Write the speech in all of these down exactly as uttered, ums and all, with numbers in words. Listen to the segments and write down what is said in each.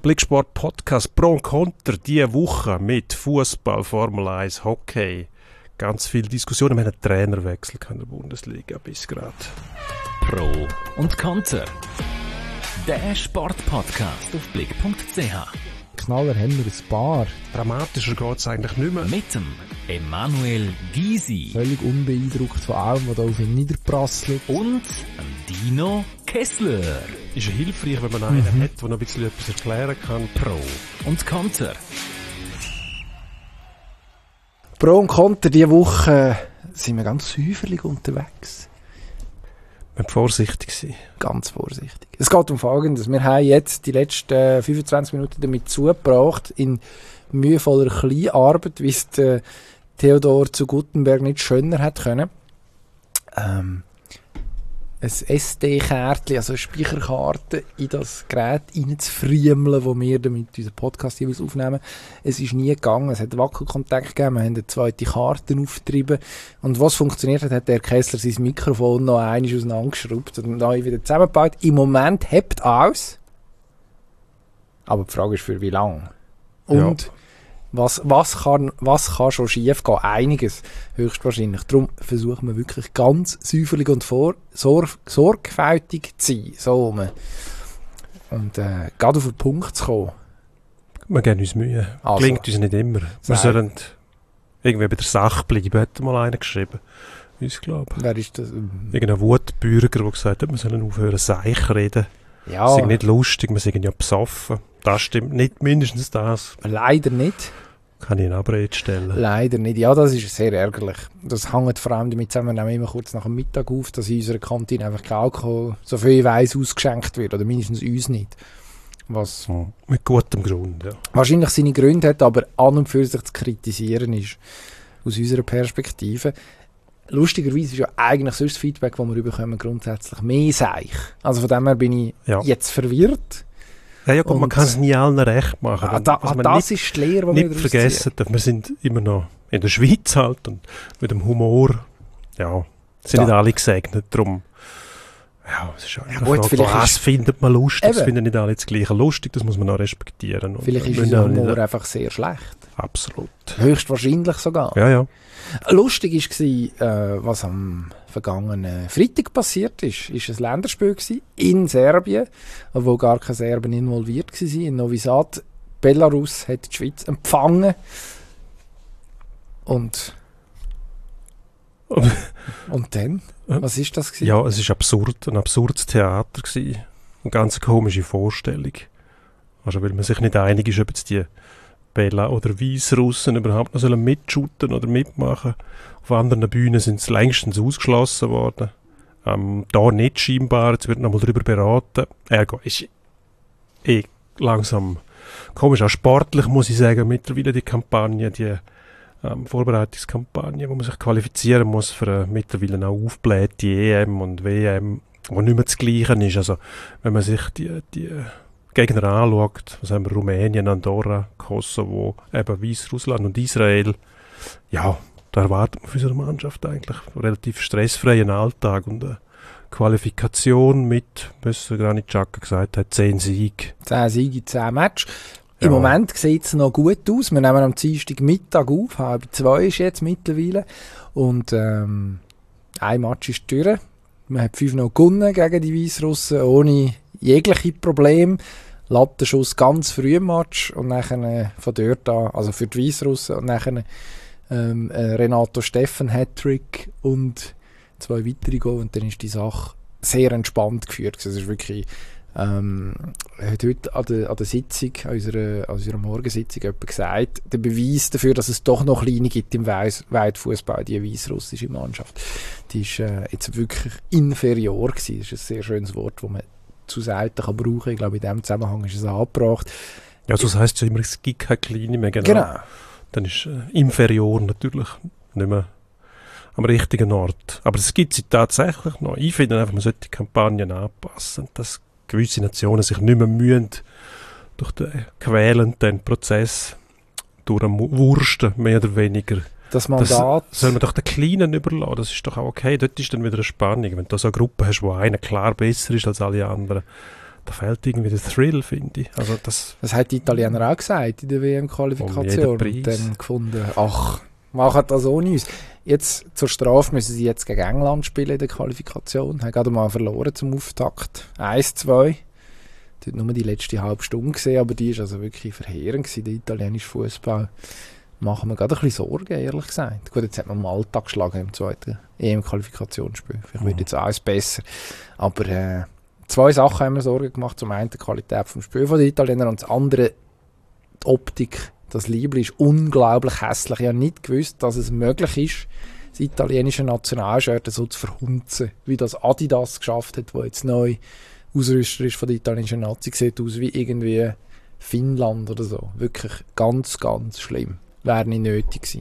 Blicksport Podcast Pro und Konter diese Woche mit Fußball, Formel eins, Hockey. Ganz viele Diskussionen. Wir haben einen Trainerwechsel in der Bundesliga bis gerade. Pro und Konter. Der Sportpodcast auf blick punkt c h. Knaller haben wir ein paar. Dramatischer geht es eigentlich nicht mehr. Mit dem Emanuel Gysi. Völlig unbeeindruckt von allem, was da auf ihn niederprasselt. Und dem Dino Kessler. Ist ja hilfreich, wenn man einen mhm. hat, der noch ein bisschen etwas erklären kann. Pro und Konter. Pro und Konter, diese Woche sind wir ganz säuferlich unterwegs. Wir müssen vorsichtig sein. Ganz vorsichtig. Es geht um Folgendes. Wir haben jetzt die letzten fünfundzwanzig Minuten damit zugebracht, in mühevoller Kleinarbeit, wie es der Theodor zu Guttenberg nicht schöner hätte können, ähm, ein S D-Kärtchen, also eine Speicherkarte, in das Gerät reinzufriemeln, wo wir damit unseren Podcast jeweils aufnehmen. Es ist nie gegangen. Es hat Wackelkontakt gegeben. Wir haben eine zweite Karte aufgetrieben. Und was funktioniert hat, hat der Kessler sein Mikrofon noch einmal auseinandergeschraubt und dann wieder zusammengebaut. Im Moment hebt aus. Aber die Frage ist, für wie lange? Und ja. Was, was, kann, was kann schon schief gehen? Einiges, höchstwahrscheinlich. Darum versuchen wir wirklich ganz säuferlich und vor, sorg, sorgfältig zu sein. So rum. Und äh, gerade auf den Punkt zu kommen. Wir geben uns Mühe. Also, klingt uns nicht immer. Wir nein. sollen irgendwie bei der Sache bleiben. Hat mal einer geschrieben. Ich glaube. Wer ist das? Irgendein Wutbürger, der gesagt hat, wir sollen aufhören, Seich reden. Ja. Wir sind nicht lustig, wir sind ja besoffen. Das stimmt nicht, mindestens das. Leider nicht. Kann ich in Abrede stellen? Leider nicht. Ja, das ist sehr ärgerlich. Das hängt vor allem damit zusammen, wir nehmen immer kurz nach dem Mittag auf, dass in unserer Kantine einfach kein Alkohol, so viel ich weiss, ausgeschenkt wird. Oder mindestens uns nicht. Was ja, mit gutem Grund, ja. Wahrscheinlich seine Gründe hat, aber an und für sich zu kritisieren ist, aus unserer Perspektive. Lustigerweise ist ja eigentlich sonst das Feedback, das wir bekommen, grundsätzlich mehr Seich. Also von dem her bin ich ja. jetzt verwirrt. Ja, ja gut, man kann es nie allen recht machen. Ah, da, ah, das nicht, ist die Lehre, die wir nicht vergessen dürfen. Wir sind immer noch in der Schweiz halt und mit dem Humor, ja, sind da. Nicht alle gesegnet. Darum, ja, es ist eine ja, Frage, was findet man lustig? Das finden nicht alle das Gleiche lustig, das muss man auch respektieren. Und vielleicht ist unser Humor nicht, einfach sehr schlecht. Absolut. Höchstwahrscheinlich sogar. Ja, ja. Lustig war, äh, was am vergangenen Freitag passiert ist. Es war ein Länderspiel in Serbien, wo gar keine Serben involviert waren. In Novi Sad. Belarus hat die Schweiz empfangen. Und und dann? Was war das gewesen? Ja, es war absurd, ein absurdes Theater gewesen. Eine ganz komische Vorstellung. Also, weil man sich nicht einig ist, ob jetzt die Bela- oder Weißrussen überhaupt noch sollen mitshooten oder mitmachen. Auf anderen Bühnen sind sie längstens ausgeschlossen worden. Ähm, da nicht scheinbar. Jetzt wird noch mal darüber beraten. Ergo ist eh langsam komisch. Auch sportlich muss ich sagen, mittlerweile die Kampagne, die ähm, Vorbereitungskampagne, wo man sich qualifizieren muss für eine mittlerweile auch aufgeblähte E M und W M, wo nicht mehr das Gleiche ist. Also, wenn man sich die, die Gegner anschaut, was haben wir, Rumänien, Andorra, Kosovo, eben Weißrussland und Israel, ja, da erwartet man von unserer Mannschaft eigentlich einen relativ stressfreien Alltag und eine Qualifikation mit, was Granit Xhaka gesagt hat, zehn Siege. Zehn Siege, zehn Matches. Im ja. Moment sieht es noch gut aus. Wir nehmen am Dienstag Mittag auf, halb zwei ist jetzt mittlerweile. Und ähm, ein Match ist durch. Man hat fünf noch gewonnen gegen die Weißrussen, ohne jegliche Probleme. Lattenschuss ganz früh im Match und nachher äh, von dort an, also für die Weißrussen, und nachher ähm, äh, Renato Steffen Hattrick und zwei weitere Goal und dann ist die Sache sehr entspannt geführt. Es ist wirklich, ähm, hat heute an der, an der Sitzung, an unserer, an unserer Morgensitzung jemand gesagt, der Beweis dafür, dass es doch noch kleine gibt im Weitfußball, die weißrussische Mannschaft, die ist äh, jetzt wirklich inferior gewesen. Das ist ein sehr schönes Wort, das man zu selten kann brauchen. Ich glaube, in diesem Zusammenhang ist es angebracht. Ja, so heisst es ja immer, es gibt keine kleine mehr. Genau. genau. Dann ist äh, inferior natürlich nicht mehr am richtigen Ort. Aber es gibt sie tatsächlich noch. Ich finde einfach, man sollte die Kampagnen anpassen, dass gewisse Nationen sich nicht mehr mühen, durch den quälenden Prozess durchwursten, mehr oder weniger. Das Mandat... Das soll man doch den Kleinen überlassen, das ist doch auch okay. Dort ist dann wieder eine Spannung. Wenn du so eine Gruppe hast, wo einer klar besser ist als alle anderen, da fehlt irgendwie der Thrill, finde ich. Also das, das hat die Italiener auch gesagt in der W M-Qualifikation. Um jeden Preis. Und dann gefunden, ach, machen das ohne uns. Jetzt zur Strafe müssen sie jetzt gegen England spielen in der Qualifikation. Haben gerade mal verloren zum Auftakt. eins zwei. Dort nur die letzte halbe Stunde gesehen, aber die war also wirklich verheerend gewesen, der italienische Fußball. Machen wir gerade ein bisschen Sorgen, ehrlich gesagt. Gut, jetzt hat man im Alltag geschlagen im zweiten E M-Qualifikationsspiel. Vielleicht Mhm. wird jetzt alles besser. Aber äh, zwei Sachen haben wir Sorgen gemacht. Zum einen die Qualität des Spiels der Italiener und das andere die Optik. Das Liebling ist unglaublich hässlich. Ich habe nicht gewusst, dass es möglich ist, das italienische Nationalshirt so zu verhunzen, wie das Adidas geschafft hat, wo jetzt neu Ausrüster ist von der italienischen Nazi. Sieht aus wie irgendwie Finnland oder so. Wirklich ganz, ganz schlimm. Wäre nicht nötig gewesen.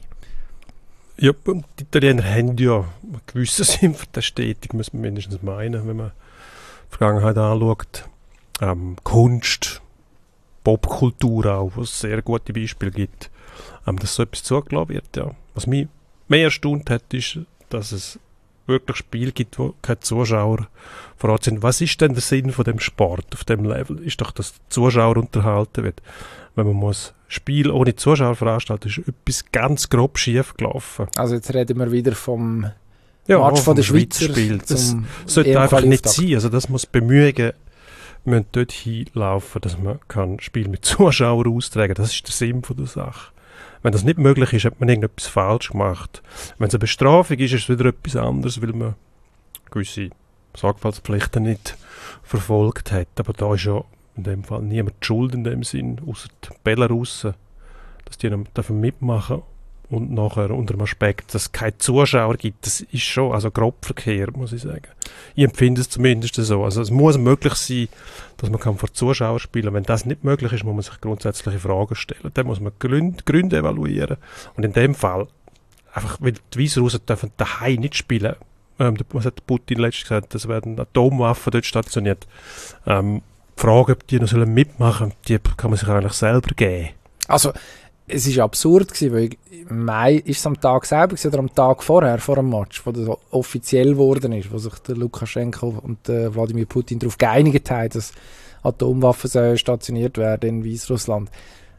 ja, und die Italiener haben ja einen gewissen Sinn für die Ästhetik, muss man mindestens meinen, wenn man die Vergangenheit anschaut. Ähm, Kunst, Popkultur auch, wo es sehr gute Beispiele gibt, ähm, dass so etwas zugelassen wird. Ja. Was mich mehr erstaunt hat, ist, dass es wirklich Spiele gibt, wo keine Zuschauer vor Ort sind. Was ist denn der Sinn von dem Sport auf dem Level? Ist doch, dass der Zuschauer unterhalten wird. Wenn man muss Spiel ohne Zuschauer veranstalten, ist etwas ganz grob schief gelaufen. Also jetzt reden wir wieder vom Ja, Match von der vom Schweizer Spiel. Das zum sollte einfach nicht E M-Quali-Auftakt. sein. Also das muss Bemühungen müssen dort hinlaufen, dass man kann Spiel mit Zuschauern austragen. Das ist der Sinn von der Sache. Wenn das nicht möglich ist, hat man irgendetwas falsch gemacht. Wenn es eine Bestrafung ist, ist es wieder etwas anderes, weil man gewisse Sorgfaltspflichten nicht verfolgt hat. Aber da ist ja in dem Fall niemand die schuld in dem Sinn, außer die Belarussen, dass die noch dürfen mitmachen und nachher unter dem Aspekt, dass es keine Zuschauer gibt. Das ist schon also grob verkehrt, muss ich sagen. Ich empfinde es zumindest so. Also es muss möglich sein, dass man kann vor Zuschauern spielen kann. Wenn das nicht möglich ist, muss man sich grundsätzliche Fragen stellen. Dann muss man Gründe, Gründe evaluieren. Und in dem Fall, einfach, weil die Weißrussen dürfen daheim nicht spielen. Ähm, was hat Putin letztens gesagt? Es werden Atomwaffen dort stationiert. Ähm, die Frage, ob die noch sollen mitmachen sollen, die kann man sich eigentlich selber geben. Also, es war absurd, gewesen, weil im Mai ist es am Tag selber gewesen, oder am Tag vorher, vor dem Match, wo das offiziell geworden ist, wo sich der Lukaschenko und der Wladimir Putin darauf geeinigt haben, dass Atomwaffen sollen stationiert werden in Weißrussland.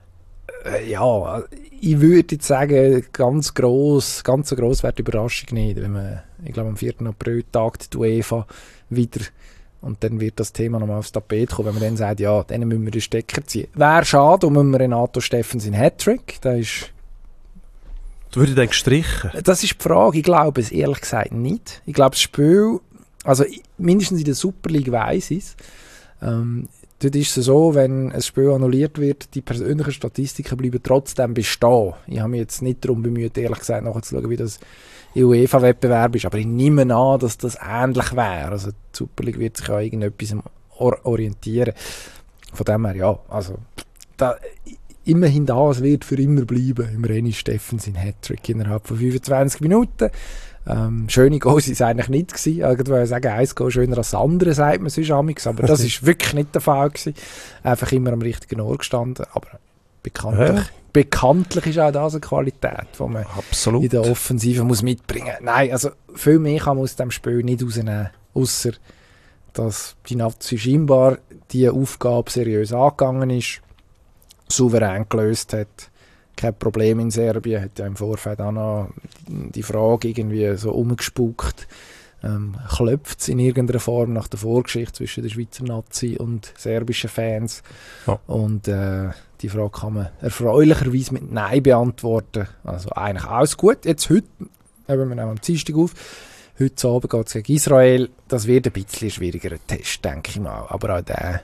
Äh, ja, ich würde jetzt sagen, ganz gross, ganz so gross wäre die Überraschung nicht, wenn man, ich glaube am vierten April tagt die UEFA wieder. Und dann wird das Thema nochmal aufs Tapet kommen, wenn man dann sagt, ja, denen müssen wir den Stecker ziehen. Wäre schade, um Renato Steffens in Hattrick. Das ist, Du würdest dann gestrichen. das ist die Frage. Ich glaube es ehrlich gesagt nicht. Ich glaube, das Spiel, also mindestens in der Super League weiss ich es. Ähm, dort ist es so, wenn ein Spiel annulliert wird, die persönlichen Statistiken bleiben trotzdem bestehen. Ich habe mich jetzt nicht darum bemüht, ehrlich gesagt, nachzuschauen, wie das im UEFA-Wettbewerb ist. Aber ich nehme an, dass das ähnlich wäre. Also die Super League wird sich an irgendetwas or- orientieren. Von dem her, ja, also da, immerhin das wird für immer bleiben im René Steffens in Hattrick innerhalb von fünfundzwanzig Minuten. Ähm, schöne Goals war es eigentlich nicht gewesen. Ich würde sagen, eins Goal schöner als das andere, sagt man sonst amigs. Aber das ist wirklich nicht der Fall gewesen. Einfach immer am richtigen Ort gestanden. Aber bekanntlich, Ja. bekanntlich ist auch das eine Qualität, die man Absolut. in der Offensive muss mitbringen. Nein, also viel mehr kann man aus dem Spiel nicht rausnehmen, außer dass die Nazi scheinbar die Aufgabe seriös angegangen ist, souverän gelöst hat. Kein Problem in Serbien, hat ja im Vorfeld auch noch die Frage irgendwie so umgespuckt. Ähm, klopft es in irgendeiner Form nach der Vorgeschichte zwischen der Schweizer Nazi und serbischen Fans? Ja. Und äh, die Frage kann man erfreulicherweise mit Nein beantworten. Also eigentlich alles gut. Jetzt heute, nehmen wir am Dienstag auf, heute Abend geht es gegen Israel. Das wird ein bisschen schwieriger Test, denke ich mal. Aber auch der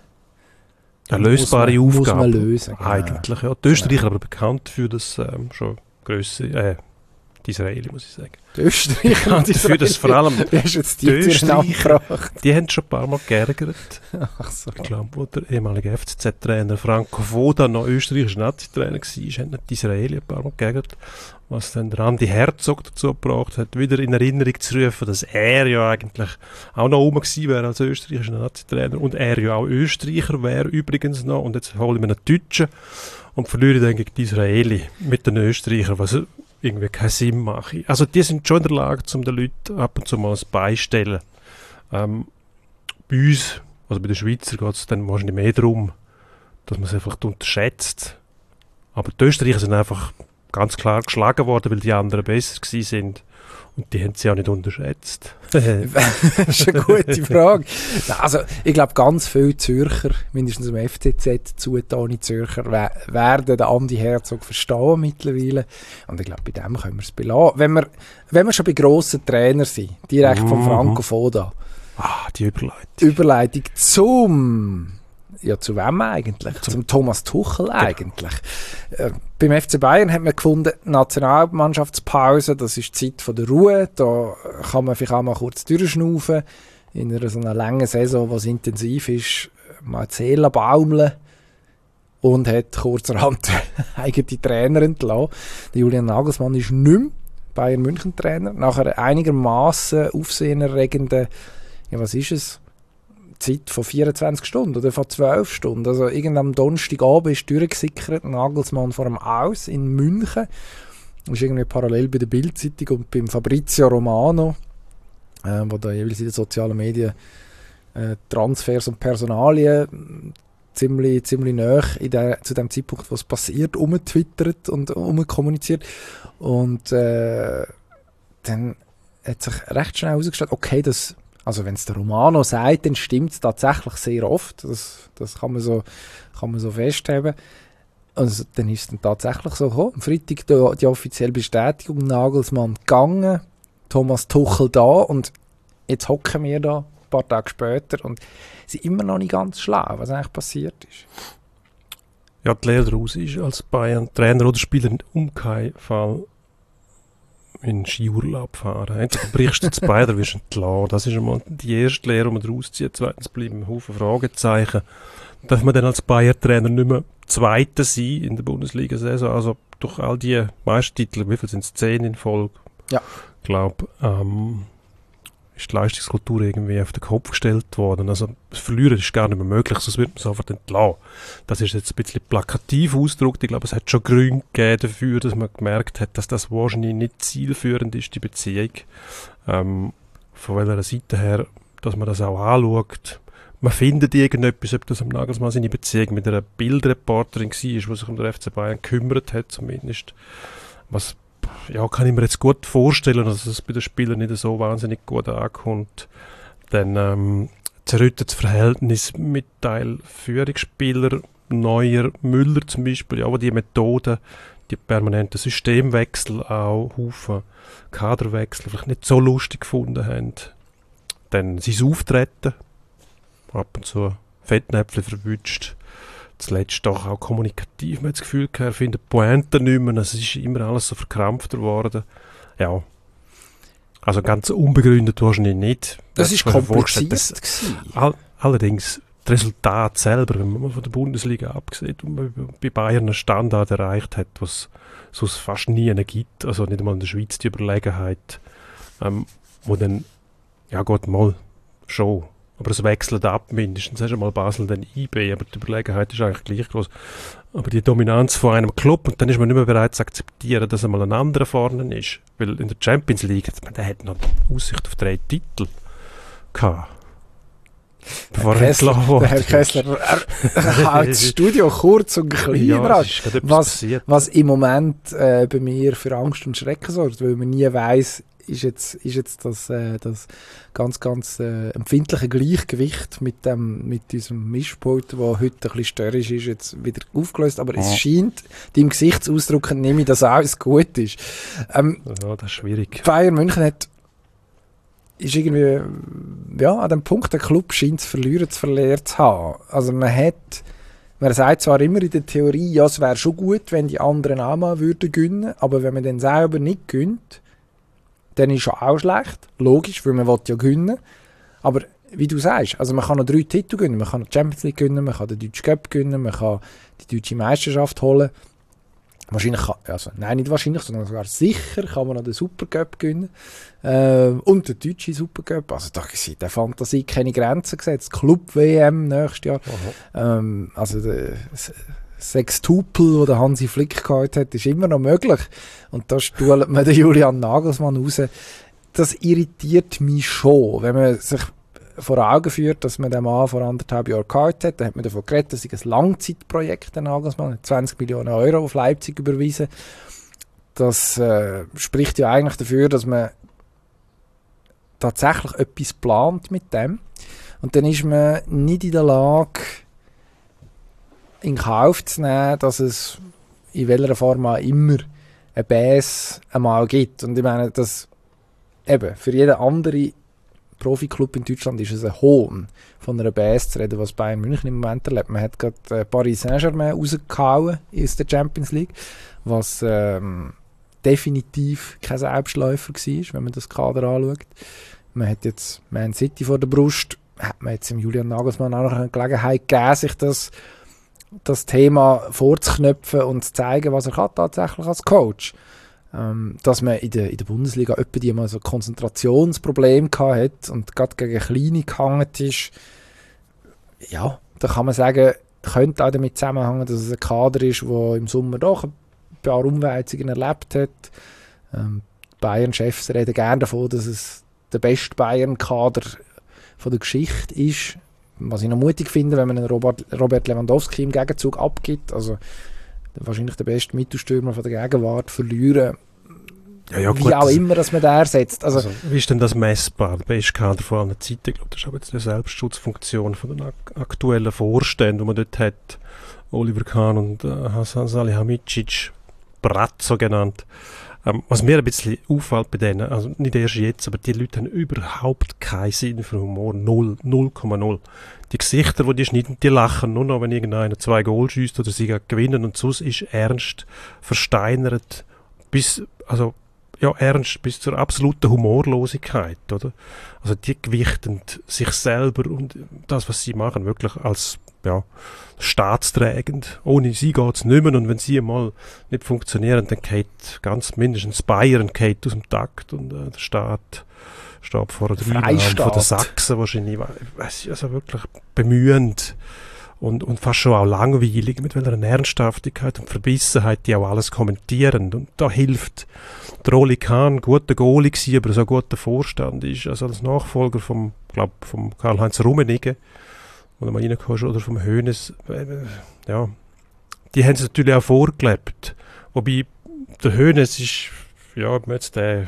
Eine lösbare muss man, Aufgabe. Muss man lösen. Genau. Eigentlich, ja. Die Österreicher aber bekannt für das ähm, schon grösse, äh, die Israeli, muss ich sagen. Die Österreicher und die Dafür, dass vor allem Wie hast du jetzt die, die die Österreicher- gebracht? Die haben schon ein paar Mal geärgert. Ach so. Ich glaube, wo der ehemalige F C Z-Trainer Franco Foda noch österreichischer Nazi-Trainer war, haben nicht die Israeli ein paar Mal geärgert. Was dann der Andi Herzog dazu gebracht hat, wieder in Erinnerung zu rufen, dass er ja eigentlich auch noch oben gewesen wäre als österreichischer Nazi-Trainer und er ja auch Österreicher wäre übrigens noch. Und jetzt hole ich mir einen Deutschen und verliere dann gegen die Israeli mit den Österreichern, was irgendwie keinen Sinn macht. Also die sind schon in der Lage, um den Leuten ab und zu mal ein beistellen. Ähm, bei uns, Also bei den Schweizer geht es dann wahrscheinlich mehr darum, dass man es einfach unterschätzt. Aber die Österreicher sind einfach ganz klar geschlagen worden, weil die anderen besser gewesen sind. Und die haben sie auch nicht unterschätzt. Das ist eine gute Frage. Also, ich glaube, ganz viele Zürcher, mindestens im F C Z zugetane Zürcher, we- werden den Andi Herzog verstehen mittlerweile. Und ich glaube, bei dem können wir es belassen. Wenn wir, wenn wir schon bei grossen Trainern sind, direkt vom Mhm. Franco Foda. Ah, die Überleitung. Überleitung zum... Ja, zu wem eigentlich? Zum, zum Thomas Tuchel eigentlich. Äh, beim F C Bayern hat man gefunden, Nationalmannschaftspause, das ist die Zeit von der Ruhe, da kann man vielleicht auch mal kurz durchschnaufen, in einer so einer langen Saison, was intensiv ist, mal die Seele baumeln und hat kurzerhand eigene Trainer entlassen. Der Julian Nagelsmann ist nicht mehr Bayern München Trainer, nach einer einigermaßen aufsehenerregenden, ja was ist es, Zeit von vierundzwanzig Stunden oder von zwölf Stunden. Also irgendwann am Donnerstagabend ist durchgesickert, Nagelsmann vor dem Aus in München. Das ist irgendwie parallel bei der Bild-Zeitung und beim Fabrizio Romano, äh, wo da jeweils in den sozialen Medien äh, Transfers und Personalien ziemlich, ziemlich nahe in der, zu dem Zeitpunkt, was passiert, umtwittert und umkommuniziert. Und äh, dann hat sich recht schnell herausgestellt, okay, das Also wenn es der Romano sagt, dann stimmt es tatsächlich sehr oft. Das, das kann, man so, kann man so festhalten. Also dann ist es dann tatsächlich so gekommen. Am Freitag die, die offizielle Bestätigung, Nagelsmann gegangen, Thomas Tuchel da und jetzt hocken wir da ein paar Tage später und sind immer noch nicht ganz schlau, was eigentlich passiert ist. Ja, die Lehre daraus ist, als Bayern-Trainer oder Spieler um keinen Fall in Skiurlaub fahren. Entweder brichst du zu Bayern oder wirst entlassen. Das ist einmal die erste Lehre, die man daraus zieht. Zweitens bleiben ein Haufen Fragezeichen. Darf man dann als Bayern-Trainer nicht mehr Zweiter sein in der Bundesliga-Saison? Also durch all die Meistertitel, wie viel sind es? Zehn in Folge? Ja. Ich glaube, ähm, ist die Leistungskultur irgendwie auf den Kopf gestellt worden. Also das Verlieren ist gar nicht mehr möglich, sonst wird man sofort entlassen. Das ist jetzt ein bisschen plakativ ausgedrückt. Ich glaube, es hat schon Gründe gegeben dafür, dass man gemerkt hat, dass das wahrscheinlich nicht zielführend ist, die Beziehung. Ähm, von welcher Seite her, dass man das auch anschaut. Man findet irgendetwas, ob das am Nagelsmann seine Beziehung mit einer Bildreporterin war, die sich um den F C Bayern gekümmert hat, zumindest. Was ja, kann ich mir jetzt gut vorstellen, dass es bei den Spielern nicht so wahnsinnig gut ankommt. Dann ähm, zerrüttet das Verhältnis mit Teil Führungsspieler, Neuer, Müller zum Beispiel, ja, wo die Methoden, die permanenten Systemwechsel auch, Haufen Kaderwechsel vielleicht nicht so lustig gefunden haben. Dann sein Auftreten, ab und zu Fettnäpfchen verwünscht. Zuletzt doch auch kommunikativ. Man hat das Gefühl, er findet Pointen nicht mehr. Es ist immer alles so verkrampfter geworden. Ja. Also ganz unbegründet wahrscheinlich nicht. Das ist kompliziert. Das, all, allerdings, das Resultat selber, wenn man von der Bundesliga absieht und man bei Bayern einen Standard erreicht hat, was es fast nie einen gibt, also nicht einmal in der Schweiz die Überlegenheit, ähm, wo dann, ja gut, mal schon, aber es wechselt ab mindestens, hast du mal Basel, dann I B, aber die Überlegenheit ist eigentlich gleich groß. Aber die Dominanz von einem Club, und dann ist man nicht mehr bereit zu akzeptieren, dass einmal ein anderer vorne ist. Weil in der Champions League, der hat noch Aussicht auf drei Titel gehabt. Bevor Herr Kessler, der Herr Kessler hat das Studio kurz und klein ja, überrascht, was, was im Moment äh, bei mir für Angst und Schrecken sorgt, weil man nie weiss, ist jetzt, ist jetzt das, äh, das ganz, ganz äh, empfindliche Gleichgewicht mit, dem, mit diesem Mischpult, das heute ein bisschen störrisch ist, jetzt wieder aufgelöst. Aber ja. Es scheint, deinem Gesichtsausdruck nehme ich, dass alles gut ist. Ähm, ja, das ist schwierig. Bayern München hat ist irgendwie, ja, an dem Punkt, der Club scheint zu verlieren, zu verlieren zu haben. Also man hat, man sagt zwar immer in der Theorie, ja, es wäre schon gut, wenn die anderen auch mal würden gewinnen, aber wenn man dann selber nicht gönnt, dann ist es auch schlecht. Logisch, weil man will ja gewinnen. Aber wie du sagst, also man kann noch drei Titel gewinnen. Man kann die Champions League gewinnen, man kann den Deutschen Cup gewinnen, man kann die Deutsche Meisterschaft holen. Wahrscheinlich kann, also nein, nicht wahrscheinlich, sondern sogar sicher kann man noch den Supercup gewinnen. Äh, und den deutschen Supercup. Also da sind der Fantasie keine Grenzen gesetzt. Club-W M nächstes Jahr. Ähm, also der Sextupel, das der Hansi Flick gehabt hat, ist immer noch möglich. Und da stuhlt man den Julian Nagelsmann raus. Das irritiert mich schon, wenn man sich vor Augen führt, dass man den Mann vor anderthalb Jahren gehabt hat, dann hat man davon geredet, dass es ein Langzeitprojekt der Nagelsmann hat zwanzig Millionen Euro auf Leipzig überwiesen. Das äh, spricht ja eigentlich dafür, dass man tatsächlich etwas plant mit dem. Und dann ist man nicht in der Lage, in Kauf zu nehmen, dass es in welcher Form auch immer ein Bass einmal gibt. Und ich meine, dass eben für jeden anderen Profiklub in Deutschland ist es ein Hohn, von einer Bass zu reden, was Bayern München im Moment erlebt. Man hat gerade Paris Saint-Germain rausgehauen aus der Champions League, was ähm, definitiv kein Selbstläufer war, wenn man das Kader anschaut. Man hat jetzt Man City vor der Brust, hat man jetzt im Julian Nagelsmann auch noch eine Gelegenheit gegeben, sich das, das Thema vorzuknöpfen und zu zeigen, was er kann, tatsächlich als Coach. Ähm, dass man in der, in der Bundesliga etwa die mal so ein Konzentrationsproblem gehabt hat und gerade gegen Kleine gehangen ist, ja, da kann man sagen, könnte auch damit zusammenhängen, dass es ein Kader ist, der im Sommer doch ein paar Umwälzungen erlebt hat. Ähm, Bayern-Chefs reden gerne davon, dass es der beste Bayern-Kader von der Geschichte ist. Was ich noch mutig finde, wenn man einen Robert, Robert Lewandowski im Gegenzug abgibt, also wahrscheinlich der beste Mittelstürmer von der Gegenwart, verlieren. Ja, ja, wie gut, auch das, immer, dass man den ersetzt. Also, also, wie ist denn das messbar? Der beste Kader von allen Zeiten, ich glaube, das ist aber jetzt eine Selbstschutzfunktion von den ak- aktuellen Vorständen, die man dort hat. Oliver Kahn und äh, Hasan Salihamidzic, Brazzo genannt. Ähm, was mir ein bisschen auffällt bei denen, also nicht erst jetzt, aber die Leute haben überhaupt keinen Sinn für Humor. Null, null Komma null. Die Gesichter, die die schneiden, die lachen nur noch, wenn irgendeiner zwei Goal schießt oder sie gewinnen und sonst ist ernst, versteinert, bis, also, ja, ernst bis zur absoluten Humorlosigkeit, oder? Also die gewichten sich selber und das, was sie machen, wirklich als, ja, staatsträgend. Ohne sie geht es nicht mehr und wenn sie mal nicht funktionieren, dann geht ganz mindestens Bayern geht aus dem Takt und äh, der Staat steht vor der Einnahme von den Sachsen wahrscheinlich, weiss ich, also wirklich bemühend und, und fast schon auch langweilig, mit welcher Ernsthaftigkeit und Verbissenheit die auch alles kommentieren. Und da hilft der Oli Kahn, guter Goalie gewesen, aber so ein guter Vorstand ist, also als Nachfolger vom, glaub, vom Karl-Heinz Rummenigge, wo du mal reinkommst, oder vom Hoeneß, äh, ja, die haben es natürlich auch vorgelebt. Wobei der Hoeneß ist, ja, ob man jetzt den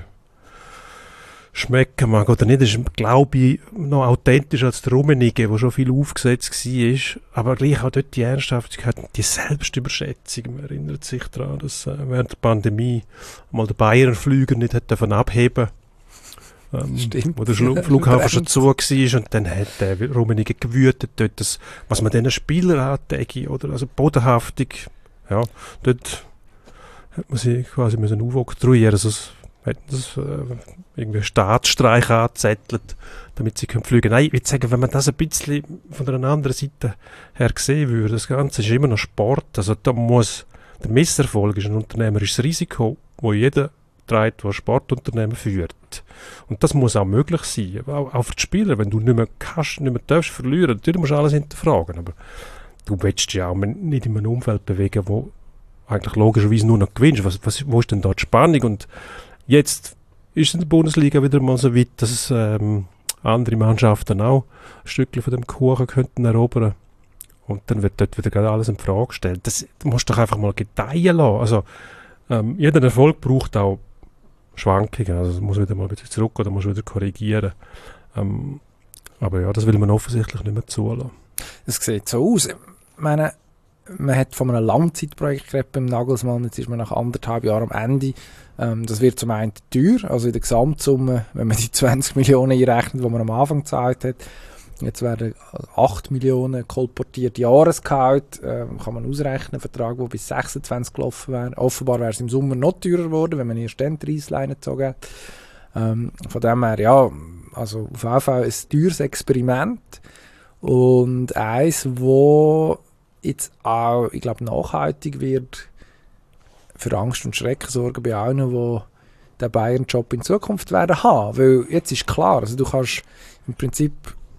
schmecken mag oder nicht, ist, glaube ich, noch authentischer als der Rummenigge, der schon viel aufgesetzt war. Aber gleich auch dort die Ernsthaftigkeit und die Selbstüberschätzung. Man erinnert sich daran, dass äh, während der Pandemie mal der Bayern-Flüger nicht hat davon abheben ähm, Stimmt. wo der Schlu- Flughafen schon zu war und dann hat der Rummenigge gewütet, dort das, was man diesen Spielern antäge, oder also bodenhaftig, ja, dort hat man sie quasi müssen aufoktroyieren, sonst hätten das äh, irgendwie Staatsstreich angezettelt, damit sie können fliegen. Nein, ich würde sagen, wenn man das ein bisschen von einer anderen Seite her sehen würde, das Ganze ist immer noch Sport, also da muss, der Misserfolg ist ein unternehmerisches Risiko, wo jeder trägt, der ein Sportunternehmen führt. Und das muss auch möglich sein, auch, auch für die Spieler, wenn du nicht mehr kannst, nicht mehr darfst verlieren, natürlich musst du alles hinterfragen, aber du willst dich ja auch nicht in einem Umfeld bewegen, wo eigentlich logischerweise nur noch gewinnst. Was, was, wo ist denn da die Spannung? Und jetzt ist in der Bundesliga wieder mal so weit, dass ähm, andere Mannschaften auch ein Stückchen von dem Kuchen könnten erobern. Und dann wird dort wieder gerade alles in Frage gestellt. Das musst du doch einfach mal gedeihen lassen. Also, ähm, jeder Erfolg braucht auch Schwankungen. Also, muss wieder mal ein bisschen zurück oder muss wieder korrigieren. Ähm, aber ja, das will man offensichtlich nicht mehr zulassen. Es sieht so aus. Ich meine, man hat von einem Langzeitprojekt geredet beim Nagelsmann, jetzt ist man nach anderthalb Jahren am Ende. Ähm, das wird zum einen teuer, also in der Gesamtsumme, wenn man die zwanzig Millionen einrechnet, die man am Anfang gezahlt hat. Jetzt werden acht Millionen kolportiert Jahresgehalt, ähm, kann man ausrechnen, ein Vertrag, der bis sechsundzwanzig gelaufen wäre. Offenbar wäre es im Sommer noch teurer geworden, wenn man erst dann die Reissleine gezogen hat. Ähm, von dem her, ja, also auf jeden Fall ein teures Experiment und eins, wo jetzt auch, ich glaube, nachhaltig wird für Angst und Schrecken sorgen bei allen, die den Bayern-Job in Zukunft werden haben. Weil jetzt ist klar, also du kannst im Prinzip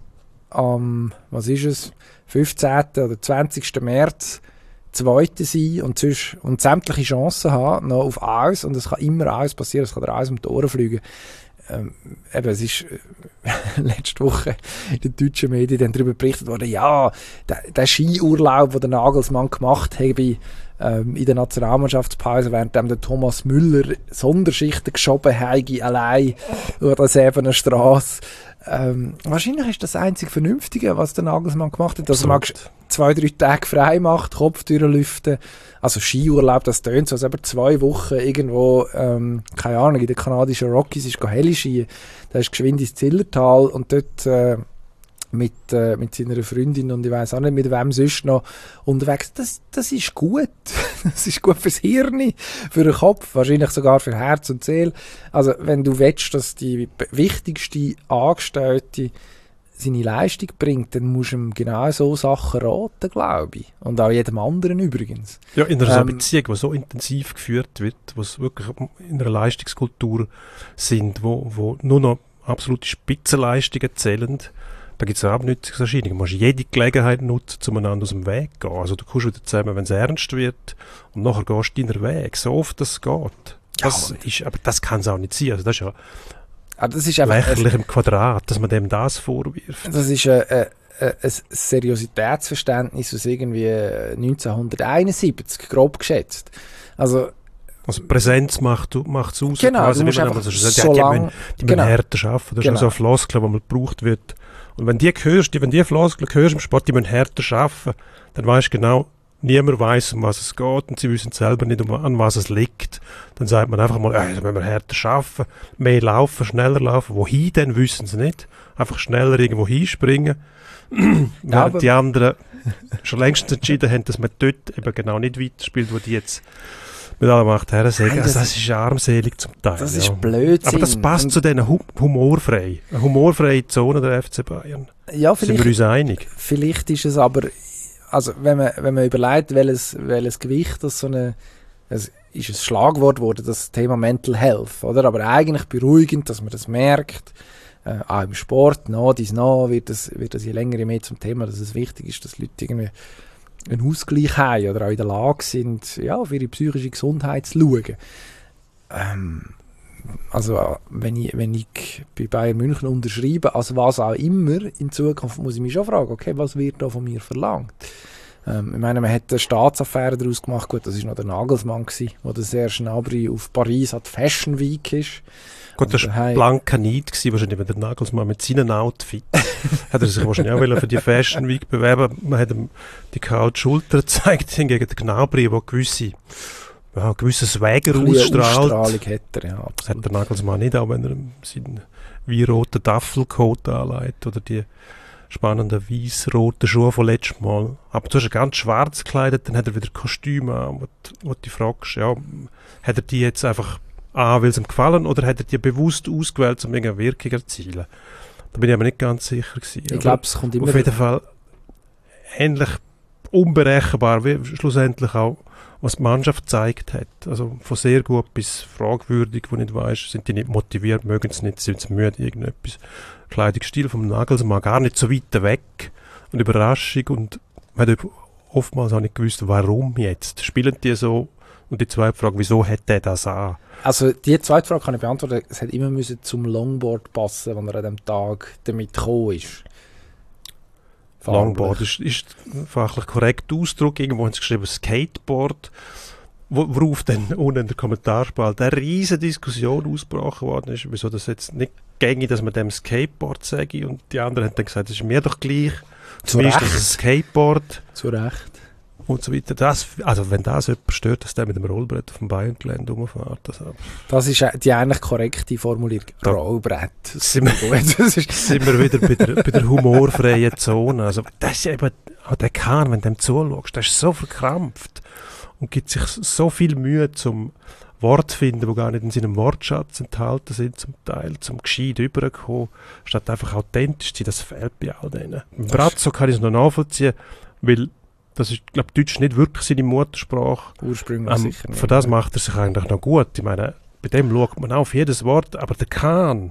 am, was ist es, fünfzehnten oder zwanzigsten März Zweiter sein und, sonst, und sämtliche Chancen haben, noch auf alles, und es kann immer alles passieren, es kann dir alles um die Ohren fliegen. ähm, eben, es ist äh, letzte Woche in den deutschen Medien dann darüber berichtet worden, ja, der, der Skiurlaub, den der Nagelsmann gemacht habe, ähm, in der Nationalmannschaftspause, während der Thomas Müller Sonderschichten geschoben habe, allein über der Säbener-Strasse. Ähm, wahrscheinlich ist das einzig Vernünftige, was der Nagelsmann gemacht hat, dass er mal zwei, drei Tage frei macht, Kopftüren lüften. Also Skiurlaub, das tönt so, als aber zwei Wochen irgendwo, ähm, keine Ahnung, in den kanadischen Rockies ist Heli-Ski. Da ist geschwind ins Zillertal und dort äh, mit, äh, mit seiner Freundin und ich weiss auch nicht, mit wem sonst noch unterwegs. Das, das ist gut. Das ist gut fürs Hirn, für den Kopf, wahrscheinlich sogar für Herz und Seele. Also wenn du willst, dass die wichtigste Angestellte seine Leistung bringt, dann musst du ihm genau so Sachen raten, glaube ich. Und auch jedem anderen übrigens. Ja, in einer Ähm, Beziehung, die so intensiv geführt wird, wo es wirklich in einer Leistungskultur sind, wo, wo nur noch absolute Spitzenleistungen zählen, da gibt es eine Abnützungserscheinung. Du musst jede Gelegenheit nutzen, um einander aus dem Weg zu gehen. Also du kommst wieder zusammen, wenn es ernst wird, und nachher gehst du deinen Weg, so oft es geht. Das Ja, ist, aber das kann es auch nicht sein. Also das ist ja ah, das ist einfach, lächerlich im Quadrat, dass man dem das vorwirft. das ist ein, ein, ein Seriositätsverständnis aus irgendwie neunzehnhunderteinundsiebzig, grob geschätzt. Also Also Präsenz macht es aus. Genau, quasi, du musst wie man einfach so sagt, so ja, die lang- müssen, die genau. müssen härter arbeiten. Das Genau. ist auch so eine Floskel, die mal gebraucht wird. Und wenn die hörst, die, wenn die Floskel hörst im Sport, die müssen härter arbeiten, dann weisst du genau, niemand weiss, um was es geht und sie wissen selber nicht, um, an was es liegt. Dann sagt man einfach mal, äh, dann müssen wir härter arbeiten, mehr laufen, schneller laufen. Wohin denn, wissen sie nicht. Einfach schneller irgendwo hinspringen. Während aber- die anderen schon längst entschieden haben, dass man dort eben genau nicht weiterspielt, wo die jetzt mit aller Macht her sagen. Nein, Also das- das ist armselig zum Teil. das ja. ist Blödsinn. Aber das passt Und- zu diesen hu humorfrei. Eine humorfreie Zone der F C Bayern. Ja, Sind wir vielleicht, uns einig? vielleicht ist es aber, also wenn man, wenn man überlegt, welches, welches Gewicht das so eine, es ist ein Schlagwort geworden, das Thema Mental Health, oder? Aber eigentlich beruhigend, dass man das merkt, äh, auch im Sport, no, dies no, wird das, wird das je länger je mehr zum Thema, dass es wichtig ist, dass Leute irgendwie einen Ausgleich haben oder auch in der Lage sind, ja, auf ihre psychische Gesundheit zu schauen. Ähm, also äh, wenn ich, wenn ich bei Bayern München unterschreibe, als was auch immer, in Zukunft muss ich mich schon fragen, okay, was wird da von mir verlangt? Ähm, ich meine, man hat eine Staatsaffäre daraus gemacht, gut, das war noch der Nagelsmann gewesen, wo der Serge Gnabry auf Paris an die Fashion Week ist. Gut, das Und war daheim- blanker Neid gewesen, wahrscheinlich, wenn der Nagelsmann mit seinen Outfit hat er sich wahrscheinlich auch wollen für die Fashion Week bewerben. Man hat ihm die kalte Schulter gezeigt hingegen den Gnabry, der gewisse, ja, gewisse Swagger Ein bisschen ausstrahlt. Ausstrahlung hat er, ja, Hat absolut. der Nagelsmann nicht, auch wenn er seinen weinroten Duffelcoat anlegt oder die spannenden weiß-roten Schuhe von letztem Mal. Aber du hast ihn ganz schwarz gekleidet, dann hat er wieder Kostüme an, wo, du- wo du dich fragst, ja, hat er die jetzt einfach an, weil es ihm gefallen, oder hat er die bewusst ausgewählt, um irgendeine Wirkung zu erzielen? Da bin ich aber nicht ganz sicher gewesen. Ich Aber glaube, es kommt immer... auf jeden Fall ähnlich unberechenbar, wie schlussendlich auch, was die Mannschaft gezeigt hat. Also von sehr gut bis fragwürdig, wo nicht weisst, sind die nicht motiviert, mögen es nicht, sind sie müde, irgendetwas. Kleidungsstil vom Nagelsmann gar nicht so weit weg und Überraschung, und man hat oftmals auch nicht gewusst, warum jetzt. Spielen die so? Und die zweite Frage, wieso hat der das an? Also die zweite Frage kann ich beantworten. Es hat immer müssen zum Longboard passen, wenn er an dem Tag damit gekommen ist. Longboard ist, ist fachlich korrekt Ausdruck. Irgendwo haben sie geschrieben Skateboard, wo, worauf dann unten in der Kommentarspalte eine riesige Diskussion ausgebrochen worden ist, wieso das jetzt nicht gängig, dass man dem Skateboard sage. Und die anderen haben dann gesagt, das ist mir doch gleich. Zu Zumindest Recht. das Skateboard Zu Recht. und so weiter. Das, also wenn das jemand stört, dass der mit dem Rollbrett auf dem Bayern-Gelände rumfährt, das, Das ist äh, die eigentlich korrekte Formulierung. Da- Rollbrett. sind wir, Das ist, sind wir wieder bei der, bei der humorfreien Zone. Also das ist eben, auch der Kahn, wenn du dem zuschaust, der ist so verkrampft und gibt sich so viel Mühe zum Wort zu finden, die gar nicht in seinem Wortschatz enthalten sind, zum Teil, zum gescheit rüberkommen, statt einfach authentisch zu sein. Das fehlt bei all denen. Im Brazzo kann ich es noch nachvollziehen, weil das ist, glaube ich, Deutsch nicht wirklich seine Muttersprache. ursprünglich Ähm, sicher nicht. für das macht er sich eigentlich noch gut. Ich meine, bei dem schaut man auf jedes Wort, aber der Kahn,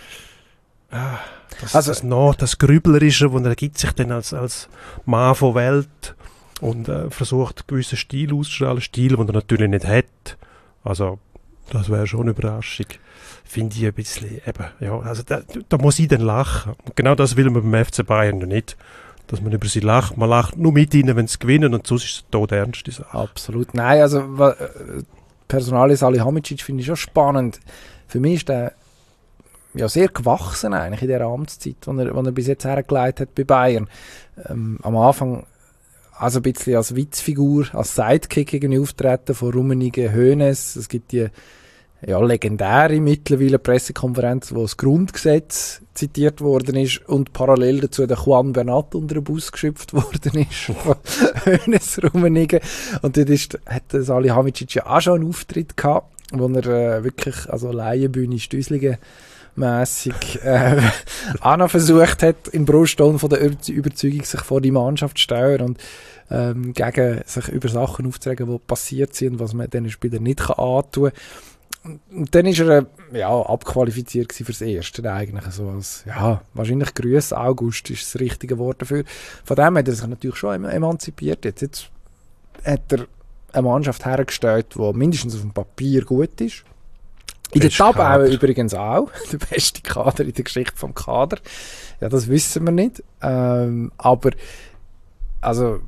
ah, das, Also- das, noch, das Grüblerische, wo er gibt sich dann als, als Mann von Welt und äh, versucht, gewissen Stil auszustrahlen, Stil, den er natürlich nicht hat. Also Das wäre schon eine Überraschung. Finde ich ein bisschen, eben, ja, also da, da muss ich dann lachen. Und genau das will man beim F C Bayern nicht. Dass man über sie lacht. Man lacht nur mit ihnen, wenn sie gewinnen, und sonst ist es todernste Sache. Absolut. Nein, also wa- äh, Personalie Salihamidzic finde ich schon spannend. Für mich ist der ja sehr gewachsen eigentlich in der Amtszeit, die er, die er bis jetzt hergelegt hat bei Bayern. Ähm, am Anfang also ein bisschen als Witzfigur, als Sidekick irgendwie auftreten von Rummenigge, Hoeneß. Es gibt die ja, legendäre mittlerweile Pressekonferenz, wo das Grundgesetz zitiert worden ist und parallel dazu der Juan Bernat unter den Bus geschöpft worden ist von Hoeneß, Rummenigge. Und dort ist, hat Salihamidzic ja auch schon einen Auftritt gehabt, wo er äh, wirklich, also Laienbühne, Stüslige mässig äh, auch noch versucht hat, im Brustton von der Überzeugung sich vor die Mannschaft zu stellen und ähm, gegen sich über Sachen aufzuregen, die passiert sind und was man diesen Spielern nicht kann antun kann. Und dann ist er äh, ja, abqualifiziert gewesen fürs Erste eigentlich. So als, ja, wahrscheinlich Grüß August ist das richtige Wort dafür. Von dem hat er sich natürlich schon emanzipiert. Jetzt, jetzt hat er eine Mannschaft hergestellt, die mindestens auf dem Papier gut ist. In der Tabelle übrigens auch. Der beste Kader in der Geschichte vom Kader. Ja, das wissen wir nicht. Ähm, aber also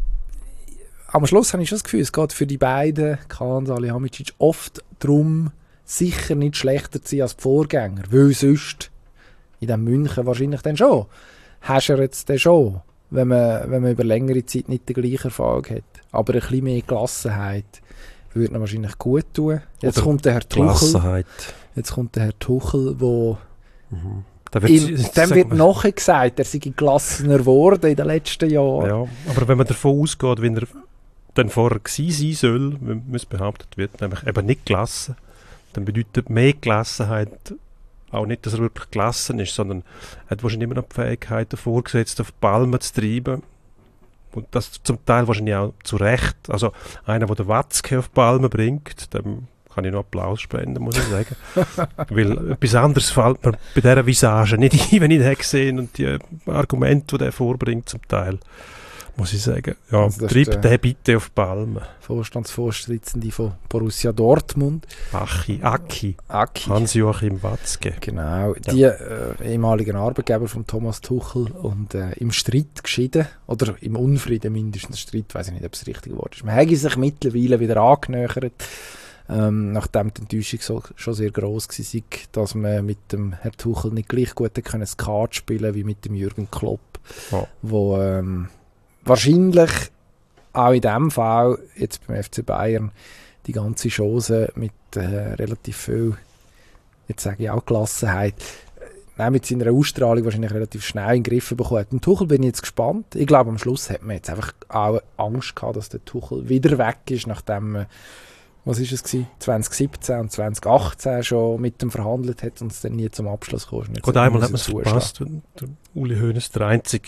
am Schluss habe ich schon das Gefühl, es geht für die beiden, Kahn, Salihamidzic, oft darum, sicher nicht schlechter zu sein als die Vorgänger. Weil sonst in dem München wahrscheinlich dann schon. Hast du jetzt dann schon, wenn man, wenn man über längere Zeit nicht den gleichen Erfolg hat. Aber ein bisschen mehr Gelassenheit würde ihm wahrscheinlich gut tun. Jetzt Oder kommt der Herr Tuchel. Jetzt kommt der Herr Tuchel, wo mhm. da wird, ihm, dem wird nachher gesagt, er sei gelassener geworden in den letzten Jahren. Ja, aber wenn man davon ausgeht, wie er dann vorher gewesen sein soll, wenn es behauptet wird, nämlich eben nicht gelassen, dann bedeutet mehr Gelassenheit auch nicht, dass er wirklich gelassen ist, sondern er hat wahrscheinlich immer noch die Fähigkeit, den Vorgesetzten auf die Palme zu treiben. Und das zum Teil wahrscheinlich auch zu Recht. Also einer, der den Watzke auf die Palme bringt, dem kann ich noch Applaus spenden, muss ich sagen. Weil etwas anderes fällt mir bei dieser Visage nicht ein, wenn ich den gesehen und die Argumente, die er vorbringt zum Teil, muss ich sagen. Ja, also treib den bitte auf die Palme. Vorstandsvorsitzende von Borussia Dortmund. Achi, Aki. Aki. Hans-Joachim Watzke. Genau, die ja. äh, ehemaligen Arbeitgeber von Thomas Tuchel und äh, im Streit geschieden, oder im Unfrieden mindestens Streit, weiß ich nicht, ob es das richtige Wort ist. Man hat sich mittlerweile wieder angenähert, ähm, nachdem die Enttäuschung so, schon sehr gross war, dass man mit dem Herrn Tuchel nicht gleich gut können Skat spielen wie mit dem Jürgen Klopp, ja. wo ähm, wahrscheinlich auch in diesem Fall, jetzt beim F C Bayern, die ganze Chance mit äh, relativ viel, jetzt sage ich auch Gelassenheit, äh, mit seiner Ausstrahlung wahrscheinlich relativ schnell in den Griff bekommen hat. Und Tuchel bin ich jetzt gespannt. Ich glaube, am Schluss hat man jetzt einfach auch Angst gehabt, dass der Tuchel wieder weg ist, nachdem äh, was ist es gewesen? zwanzig siebzehn und zwanzig achtzehn schon mit dem verhandelt hat und es dann nie zum Abschluss kam. Gut, einmal hat man es verpasst, wenn der Uli Hoeneß der Einzige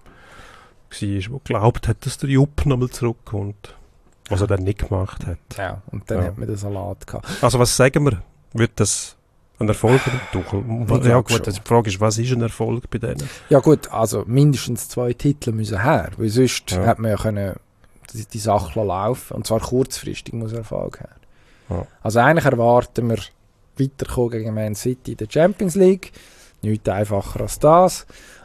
war, der geglaubt hat, dass der Jupp nochmal zurückkommt. Was er dann nicht gemacht hat. Ja, und dann ja. hat man den Salat gehabt. Also was sagen wir? Wird das ein Erfolg bei dem Tuchel? Ja gut, also die Frage ist, was ist ein Erfolg bei denen? Ja gut, also mindestens zwei Titel müssen her, weil sonst ja. hat man ja können die, die Sache laufen und zwar kurzfristig muss Erfolg her. Ja. Also eigentlich erwarten wir weiterkommen gegen Man City in der Champions League. Nichts einfacher als das.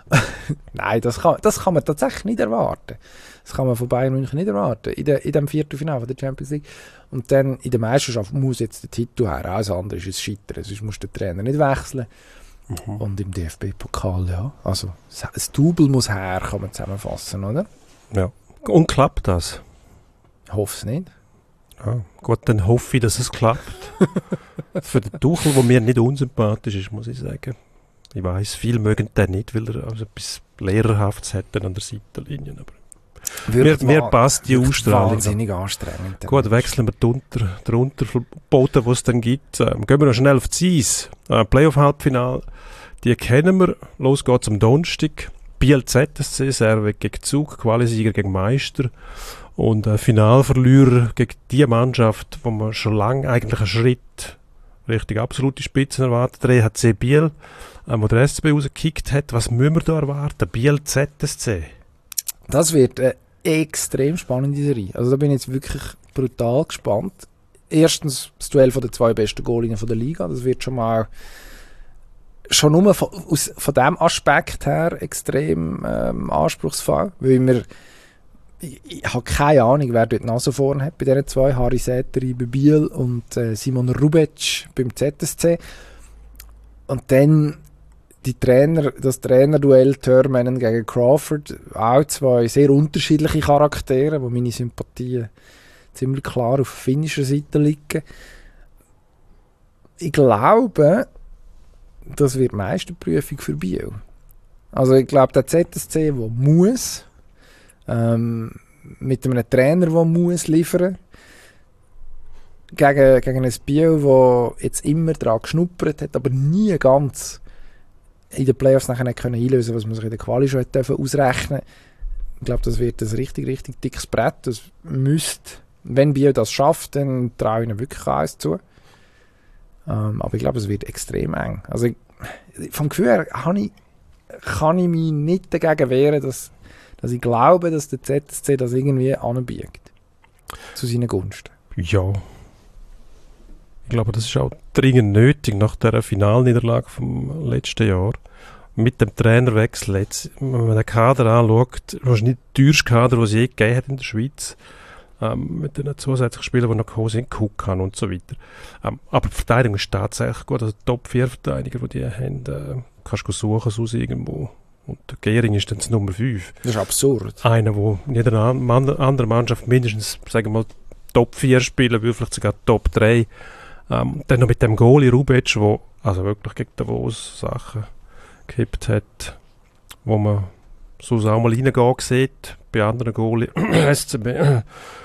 Nein, das kann, das kann man tatsächlich nicht erwarten. Das kann man von Bayern München nicht erwarten. In, de, in dem Viertelfinale der Champions League. Und dann in der Meisterschaft muss jetzt der Titel her. Alles andere ist ein Scheitern. Sonst muss der Trainer nicht wechseln. Mhm. Und im D F B-Pokal, ja. Also, das Double muss her, kann man zusammenfassen, oder? Ja. Und klappt das? Ich hoffe es nicht. Ja, gut, dann hoffe ich, dass es klappt. Für den Tuchel, der mir nicht unsympathisch ist, muss ich sagen. Ich weiss, viele mögen den nicht, weil er also etwas Lehrerhaftes hätte an der Seitenlinie. Aber mir, mir passt die Ausstrahlung. Wahnsinnig anstrengend. Gut, wechseln wir den, Unter, den Unterboden, den es dann gibt. Ähm, gehen wir noch schnell auf die Eis. Äh, Playoff-Halbfinale, die kennen wir. Los geht's am Donnerstag. Biel Z S C, Servet gegen Zug, Qualisieger gegen Meister. Und äh, Finalverlierer gegen die Mannschaft, wo man schon lange eigentlich einen Schritt Richtung absolute Spitzen erwartet. Der E H C Biel, ähm, wo der S C B rausgekickt hat. Was müssen wir da erwarten? Biel Z S C. Das wird eine extrem spannende Serie. Also da bin ich jetzt wirklich brutal gespannt. erstens das Duell von den zwei besten Goalinnen von der Liga. Das wird schon mal schon nur von, aus, von diesem Aspekt her extrem ähm, anspruchsvoll, weil wir ich, ich habe keine Ahnung, wer dort die Nase vorne hat bei diesen zwei, Harry Säteri bei Biel und äh, Simon Rubec beim Z S C. Und dann die Trainer, das Trainerduell Törmänen gegen Crawford, auch zwei sehr unterschiedliche Charaktere, wo meine Sympathien ziemlich klar auf finnischer Seite liegen. Ich glaube, das wird die Meisterprüfung für Biel. Also ich glaube, der Z S C, der muss, ähm, mit einem Trainer, der muss liefern, gegen, gegen ein Biel, das jetzt immer daran geschnuppert hat, aber nie ganz in den Playoffs nachher nicht können einlösen, was man sich in der Quali schon hätte ausrechnen. Ich glaube, das wird ein richtig, richtig dickes Brett. Das müsste, wenn Biel das schafft, dann traue ich ihnen wirklich eins zu. Ähm, aber ich glaube, es wird extrem eng. Also ich, vom Gefühl her kann ich, kann ich mich nicht dagegen wehren, dass, dass ich glaube, dass der Z S C das irgendwie anbiegt. Zu seinen Gunsten. Ja. Ich glaube, das ist auch dringend nötig nach der Finalniederlage vom letzten Jahr. Mit dem Trainerwechsel jetzt, wenn man den Kader anschaut, wahrscheinlich der teuerste Kader, den es je gegeben hat in der Schweiz, ähm, mit den zusätzlichen Spielern, die noch gekommen sind, Kukan und so weiter. Ähm, aber die Verteidigung ist tatsächlich gut. Also die Top vier Verteidiger, die die haben, äh, kannst du suchen aus irgendwo. Und der Gehring ist dann das Nummer fünf. Das ist absurd. Einer, der in jeder anderen Mannschaft mindestens, sagen wir mal, Top vier spielen will, vielleicht sogar Top drei. Ähm, dann noch mit dem Goalie Rubec, der also wirklich gegen Davos Sachen gekippt hat, wo man so auch mal reingehen sieht, bei anderen Goalie S C B,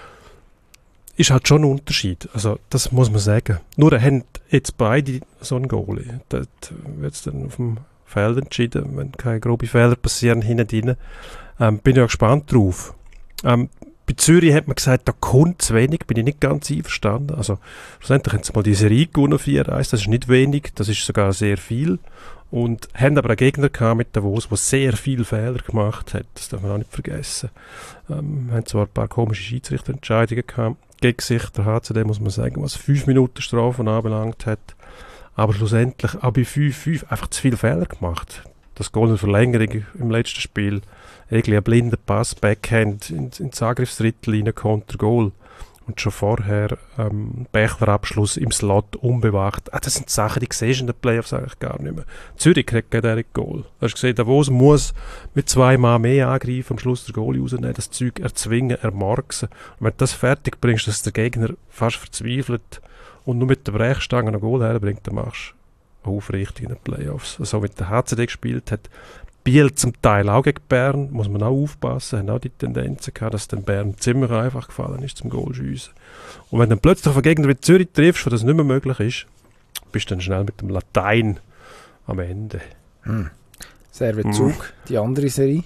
ist halt schon ein Unterschied. Also das muss man sagen. Nur haben jetzt beide so einen Goalie. Dort wird es dann auf dem Feld entschieden, wenn keine groben Fehler passieren hinten drin. Ähm, bin ich auch gespannt drauf. Ähm, Bei Zürich hat man gesagt, da kommt zu wenig, bin ich nicht ganz einverstanden. Also, schlussendlich haben sie mal die Serie gewonnen, vier eins, das ist nicht wenig, das ist sogar sehr viel. Und haben aber einen Gegner gehabt mit Davos, der sehr viele Fehler gemacht hat, das darf man auch nicht vergessen. Ähm, haben zwar ein paar komische Schiedsrichterentscheidungen gehabt, gegen sich, der H C D muss man sagen, was fünf Minuten Strafen anbelangt hat, aber schlussendlich auch bei fünf fünf einfach zu viele Fehler gemacht. Das Goal in Verlängerung im letzten Spiel, irgendwie ein blinder Pass, Backhand in, ins Angriffsdrittel rein, Konter-Goal. Und schon vorher ähm, Bächler-Abschluss im Slot unbewacht. Ah, das sind Sachen, die siehst du in den Playoffs eigentlich gar nicht mehr. Zürich kriegt kein direkt Goal. Du hast gesehen, Davos muss mit zwei Mann mehr angreifen, am Schluss der Goalie rausnehmen, das Zeug erzwingen, ermarksen. Und wenn du das fertig bringst, dass der Gegner fast verzweifelt und nur mit der Brechstange ein Goal herbringt, dann machst du aufrichtig in den Playoffs. So wie der H C D gespielt hat, Biel zum Teil auch gegen Bern, muss man auch aufpassen, haben auch die Tendenzen gehabt, dass dann Bern ziemlich einfach gefallen ist zum Goalschiessen. Und wenn du dann plötzlich auf einen Gegner wie Zürich triffst, wo das nicht mehr möglich ist, bist du dann schnell mit dem Latein am Ende. Hm. Servet Zug, hm. die andere Serie?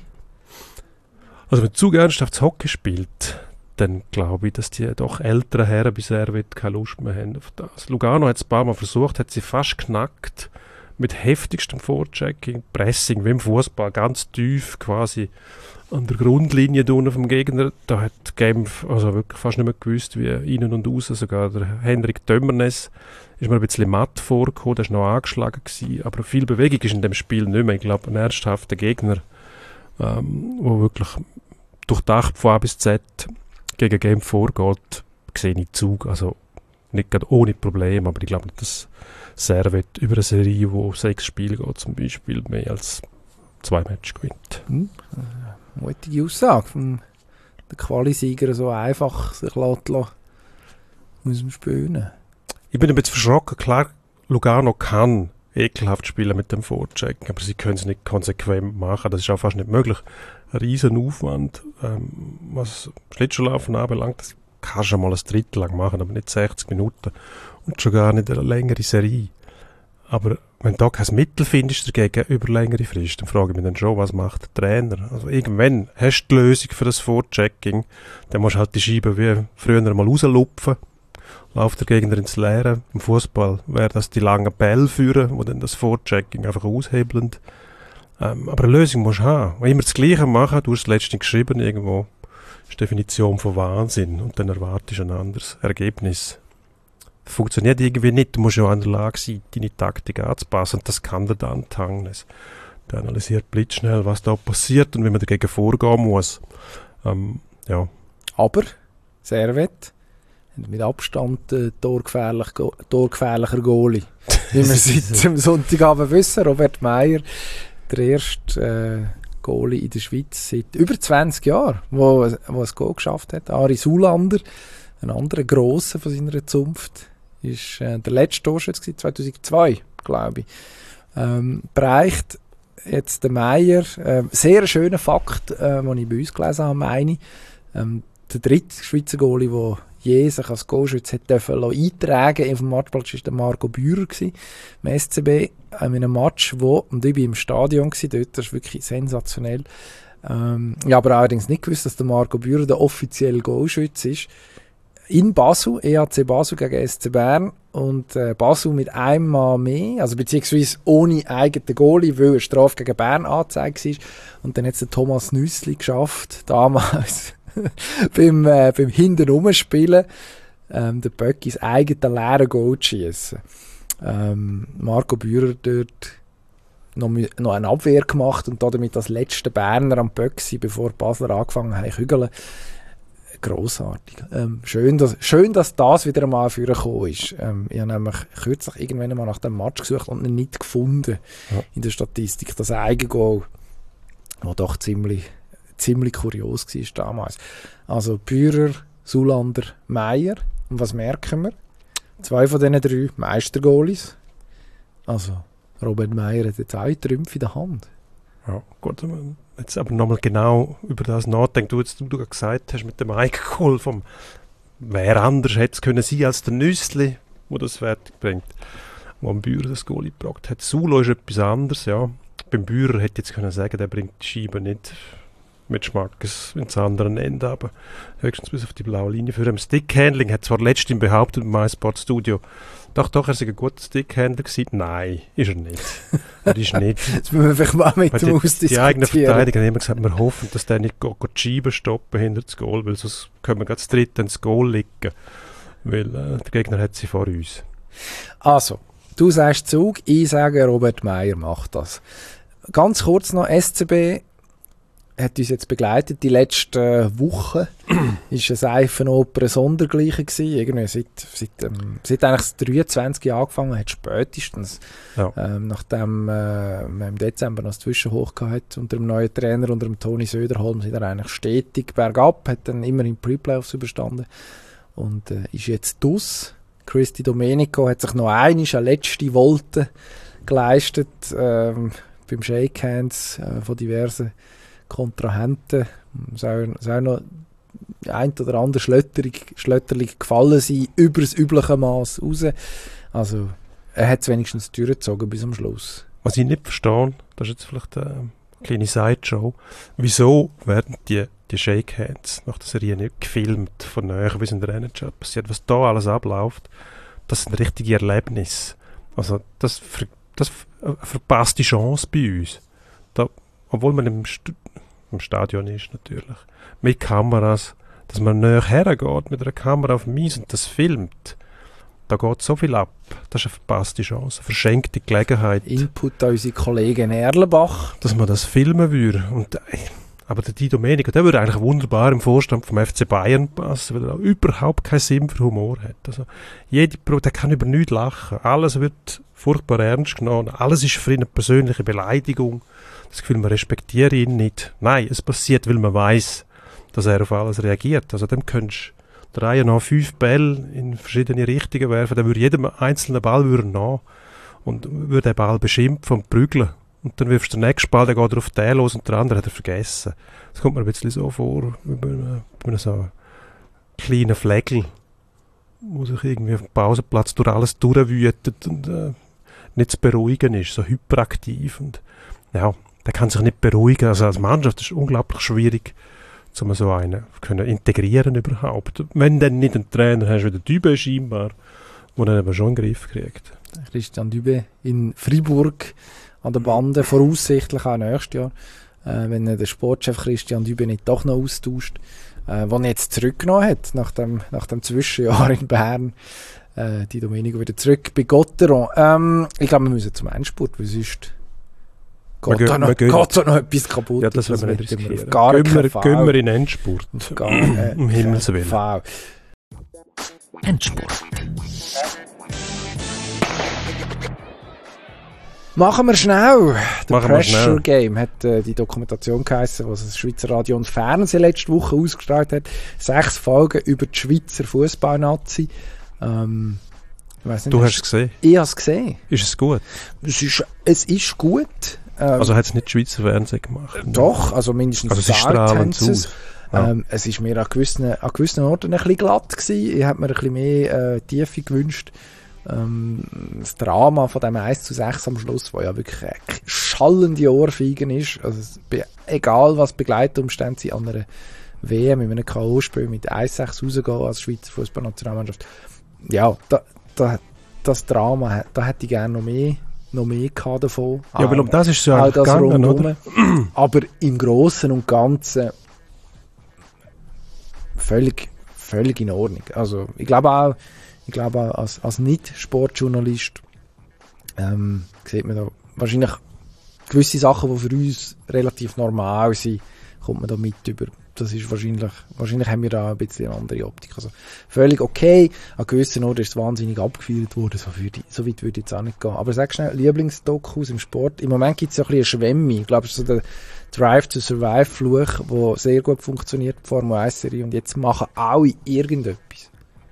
Also wenn Zug ernsthaft Hockey spielt, dann glaube ich, dass die doch älteren Herren bei Servet keine Lust mehr haben auf das. Lugano hat es ein paar Mal versucht, hat sie fast knackt, mit heftigstem Vorchecking, Pressing, wie im Fußball, ganz tief quasi an der Grundlinie vom Gegner. Da hat Genf also wirklich fast nicht mehr gewusst, wie innen und außen. Sogar der Henrik Dömernes ist mir ein bisschen matt vorgekommen, der war noch angeschlagen gewesen, aber viel Bewegung ist in dem Spiel nicht mehr. Ich glaube, ein ernsthafter Gegner, ähm, der wirklich durchdacht von A bis Z gegen Genf vorgeht, sehe ich Zug. Also nicht gerade ohne Probleme, aber ich glaube nicht, dass Servet über eine Serie, wo sechs Spiele geht, zum Beispiel mehr als zwei Matches gewinnt. Hm. Mutige Aussage von der Qualisieger, so einfach sich lässt, lässt aus dem Spielen. Ich bin ein bisschen verschrocken. Klar, Lugano kann ekelhaft spielen mit dem Vorchecken, aber sie können es nicht konsequent machen. Das ist auch fast nicht möglich. Ein riesen Aufwand, ähm, was Schlittschuhlaufen anbelangt, das kannst du mal ein Drittel lang machen, aber nicht sechzig Minuten. Und schon gar nicht eine längere Serie. Aber wenn du da kein Mittel findest dagegen über längere Frist, dann frage ich mich dann schon, was macht der Trainer? Also irgendwann hast du die Lösung für das Vorchecking, dann musst du halt die Scheibe wie früher mal rauslupfen, läuft der Gegner ins Leere. Im Fußball wäre das die langen Bälle führen, die dann das Vorchecking einfach aushebeln. Ähm, aber eine Lösung musst du haben. Wenn immer das Gleiche machen, du hast es letztens geschrieben irgendwo, ist die Definition von Wahnsinn und dann erwartest du ein anderes Ergebnis. Das funktioniert irgendwie nicht. Du musst ja auch in der Lage sein, deine Taktik anzupassen. Und das kann der Dan Tangnes. Der analysiert blitzschnell, was da passiert und wie man dagegen vorgehen muss. Ähm, ja. Aber Servet mit Abstand äh, torgefährlich, go, torgefährlicher Goalie. Wie wir seit dem Sonntagabend wissen, Robert Meyer, der erste äh, Goalie in der Schweiz seit über zwanzig Jahren, wo, wo ein Goal geschafft hat. Ari Sulander, ein anderer Grosser von seiner Zunft, ist äh, der letzte Torschütze zweitausendzwei, glaube ich. Ähm, bereicht jetzt der Meyer, äh, sehr schöner Fakt, äh, den ich bei uns gelesen habe, meine ähm, der dritte Schweizer Goalie, der je sich als Goalschütze eintragen durfte auf dem Matchplatz, war der Marco Bührer gewesen, im S C B, in einem Match, wo, und ich war im Stadion gewesen, dort, das ist wirklich sensationell. Ähm, ich habe allerdings nicht gewusst, dass der Marco Bührer der offizielle Goalschütze ist. In Basel, E A C Basel gegen S C Bern, und äh, Basel mit einem Mann mehr, also beziehungsweise ohne eigenen Goalie, weil eine Strafe gegen Bern angezeigt war. Und dann hat es der Thomas Nüssli geschafft, damals beim, äh, beim Hinten-Rumspielen, ähm, der Böck ins eigene leere Goal zu schiessen. Ähm, Marco Bührer dort noch, noch eine Abwehr gemacht und damit als letzter Berner am Böck sein, bevor die Basler angefangen haben zu kügeln. Grossartig. Ähm, schön, dass, schön, dass das wieder einmal vorgekommen ist. Ähm, ich habe nämlich kürzlich irgendwann mal nach dem Match gesucht und ihn nicht gefunden ja. in der Statistik. Das Eigengoal, das doch ziemlich, ziemlich kurios war damals. Also Bührer, Sulander, Meyer. Und was merken wir? Zwei von diesen drei Meistergoalies. Also Robert Meyer hat jetzt auch Trümpfe in der Hand. Ja, gut, jetzt aber nochmal genau über das nachdenken. Du, jetzt, du gerade gesagt hast mit dem Eigengoal vom wer anders hätte es können sein als der Nüssli, der das fertig bringt, wo am Bührer das Goal gebracht hat. Sulo ist etwas anderes, ja. Beim Bührer hätte ich jetzt können sagen, der bringt die Scheibe nicht mit Schmackes ins andere Ende, aber höchstens bis auf die blaue Linie. Für ein Stickhandling hat zwar letztens behauptet im MySports-Studio, doch, doch, er sei ein guter Stickhandler gewesen. Nein, ist er nicht. Er ist nicht. Das müssen wir vielleicht mal mit dem ausdiskutieren. Die eigenen Verteidiger haben immer gesagt, wir hoffen, dass der nicht go, go die Scheibe stoppen hinter das Goal, weil sonst können wir das dritte ins Goal liegen. Weil äh, der Gegner hat sie vor uns. Also, du sagst Zug, ich sage, Robert Meyer macht das. Ganz kurz noch, S C B hat uns jetzt begleitet die letzten Wochen. Ist ein Seifenoper Sondergleiche gewesen. Irgendwie seit, seit, ähm, seit eigentlich das dreiundzwanzig Jahre angefangen hat, spätestens. Ja. Ähm, nachdem äh, man im Dezember noch das Zwischenhoch gehabt unter dem neuen Trainer, unter dem Toni Söderholm, sind er eigentlich stetig bergab, hat dann immer in Pre-Playoffs überstanden und äh, ist jetzt dus. Christy Domenico hat sich noch einmal eine letzte Wolte geleistet ähm, beim Shakehands äh, von diversen Kontrahenten. Es soll noch ein oder andere Schlötterling gefallen sein, über das übliche Maß raus. Also, er hat es wenigstens durchgezogen bis zum Schluss. Was ich nicht verstehe, das ist jetzt vielleicht eine kleine Sideshow, wieso werden die, die Shakehands nach der Serie nicht gefilmt, von näher, wie es in der N H L passiert, was da alles abläuft, das sind richtige Erlebnisse. Also, das, ver, das verpasst die Chance bei uns. Da, obwohl man im, St- im Stadion ist natürlich, mit Kameras, dass man näher hergeht mit einer Kamera auf dem Eis und das filmt, da geht so viel ab. Das ist eine verpasste Chance, eine verschenkte Gelegenheit. Input an unsere Kollegen Erlenbach. Dass man das filmen würde. Und, aber der Di Domenico, der würde eigentlich wunderbar im Vorstand vom F C Bayern passen, weil er auch überhaupt keinen Sinn für Humor hat. Also, jede Pro, der kann über nichts lachen. Alles wird furchtbar ernst genommen. Alles ist für ihn eine persönliche Beleidigung. Das Gefühl, man respektiert ihn nicht. Nein, es passiert, weil man weiß, dass er auf alles reagiert. Also dem könntest du der Reihe nach fünf Bälle in verschiedene Richtungen werfen. Dann würde jedem einzelnen Ball würde nach und würde den Ball beschimpfen und prügeln. Und dann wirfst du den nächsten Ball, der geht auf den los und der andere hat er vergessen. Das kommt mir ein bisschen so vor, wie bei einem so kleinen Flegel, der sich irgendwie auf dem Pausenplatz durch alles durchwütet und äh, nicht zu beruhigen ist, so hyperaktiv. Und ja, der kann sich nicht beruhigen. Also als Mannschaft ist es unglaublich schwierig, um so einen können integrieren überhaupt. Wenn du dann nicht einen Trainer hast, wie der Dübe scheinbar, der dann aber schon in den Griff kriegt. Christian Dübe in Fribourg an der Bande, voraussichtlich auch nächstes Jahr, äh, wenn der Sportchef Christian Dübe nicht doch noch austauscht. äh, den er jetzt zurückgenommen hat, nach dem, nach dem Zwischenjahr in Bern. Äh, die Domenico wieder zurück bei Gotteron. Ähm, ich glaube, wir müssen zum Endspurt, weil sonst geht Wir da gehen- noch, wir gehen- geht da noch etwas kaputt. Ja, das wollen wir nicht wird riskieren. auf gar Gehen wir, keinen Fall. gehen wir in den Endspurt. Auf gar keinen Um Himmels Willen. Fall. Endspurt. Machen wir schnell. The Machen wir Pressure schnell. Game hat äh, die Dokumentation geheissen, was das Schweizer Radio und Fernsehen letzte Woche ausgestrahlt hat. Sechs Folgen über die Schweizer Fußballnazi. Ähm, ich weiss nicht, Du hast es gesehen. Ich habe es gesehen. Ist es gut? Es ist, es ist gut. Ähm, Also hat es nicht die Schweizer Fernsehen gemacht? doch, also mindestens Also es ist Star strahlend Tenses. aus. Ja. Ähm, es ist mir an gewissen, an gewissen Orten ein bisschen glatt gewesen. Ich hätte mir ein bisschen mehr äh, Tiefe gewünscht. Ähm, das Drama von dem eins zu sechs am Schluss, wo ja wirklich eine schallende Ohrfeigen ist. Also es, be- egal was Begleitumstände sind an einer W M, in einem K O-Spiel mit eins zu sechs rausgehen als Schweizer Fußballnationalmannschaft. Ja, da, da, das Drama, da hätte ich gerne noch mehr, noch mehr gehabt davon. Ja, weil um das ist es ja Auch eigentlich das gegangen, oder? rundherum. Aber im Großen und Ganzen völlig, völlig in Ordnung. Also ich glaube auch, ich glaube auch als, als Nicht-Sportjournalist ähm, sieht man da wahrscheinlich gewisse Sachen, die für uns relativ normal sind, kommt man da mit über. Das ist wahrscheinlich, wahrscheinlich haben wir da ein bisschen eine andere Optik. Also völlig okay. An gewissen Orten ist es wahnsinnig abgefeiert worden. So, würde ich, so weit würde ich jetzt auch nicht gehen. Aber sag schnell, Lieblingsdokus im Sport. Im Moment gibt es ja ein bisschen eine Schwemme. Ich glaube, es ist so der Drive to Survive Fluch, der sehr gut funktioniert, die Formel eins Serie. Und jetzt machen alle irgendetwas.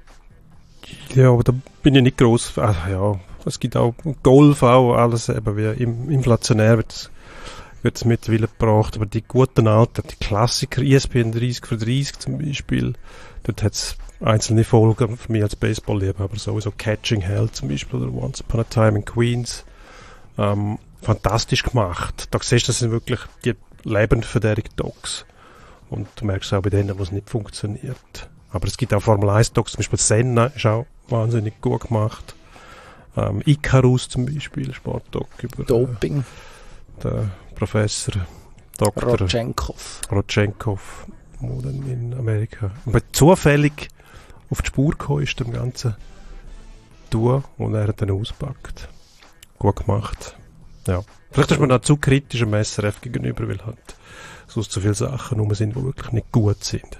Ja, aber da bin ich nicht gross. Ah, ja, es gibt auch Golf, auch alles eben wie im, inflationär wird es mittlerweile gebracht. Aber die guten alten, die Klassiker, E S P N dreißig für dreißig zum Beispiel, dort hat es einzelne Folgen für mich als Baseball-Liebhaber, sowieso Catching Hell zum Beispiel oder Once Upon a Time in Queens. Ähm, fantastisch gemacht. Da siehst du, das sind wirklich die lebendverderrigen Docs. Und du merkst auch bei denen, wo es nicht funktioniert. Aber es gibt auch Formel eins Docs, zum Beispiel Senna ist auch wahnsinnig gut gemacht. Ähm, Icarus zum Beispiel, Sportdoc über Doping. äh, den Professor Doktor Rodchenkov. Rodchenkov, der dann in Amerika aber zufällig auf die Spur gekommen ist, dem ganzen Tour, und er hat dann auspackt. Gut gemacht. Ja. Vielleicht ist man auch zu kritisch dem S R F gegenüber, weil halt sonst so viele Sachen rum sind, die wirklich nicht gut sind.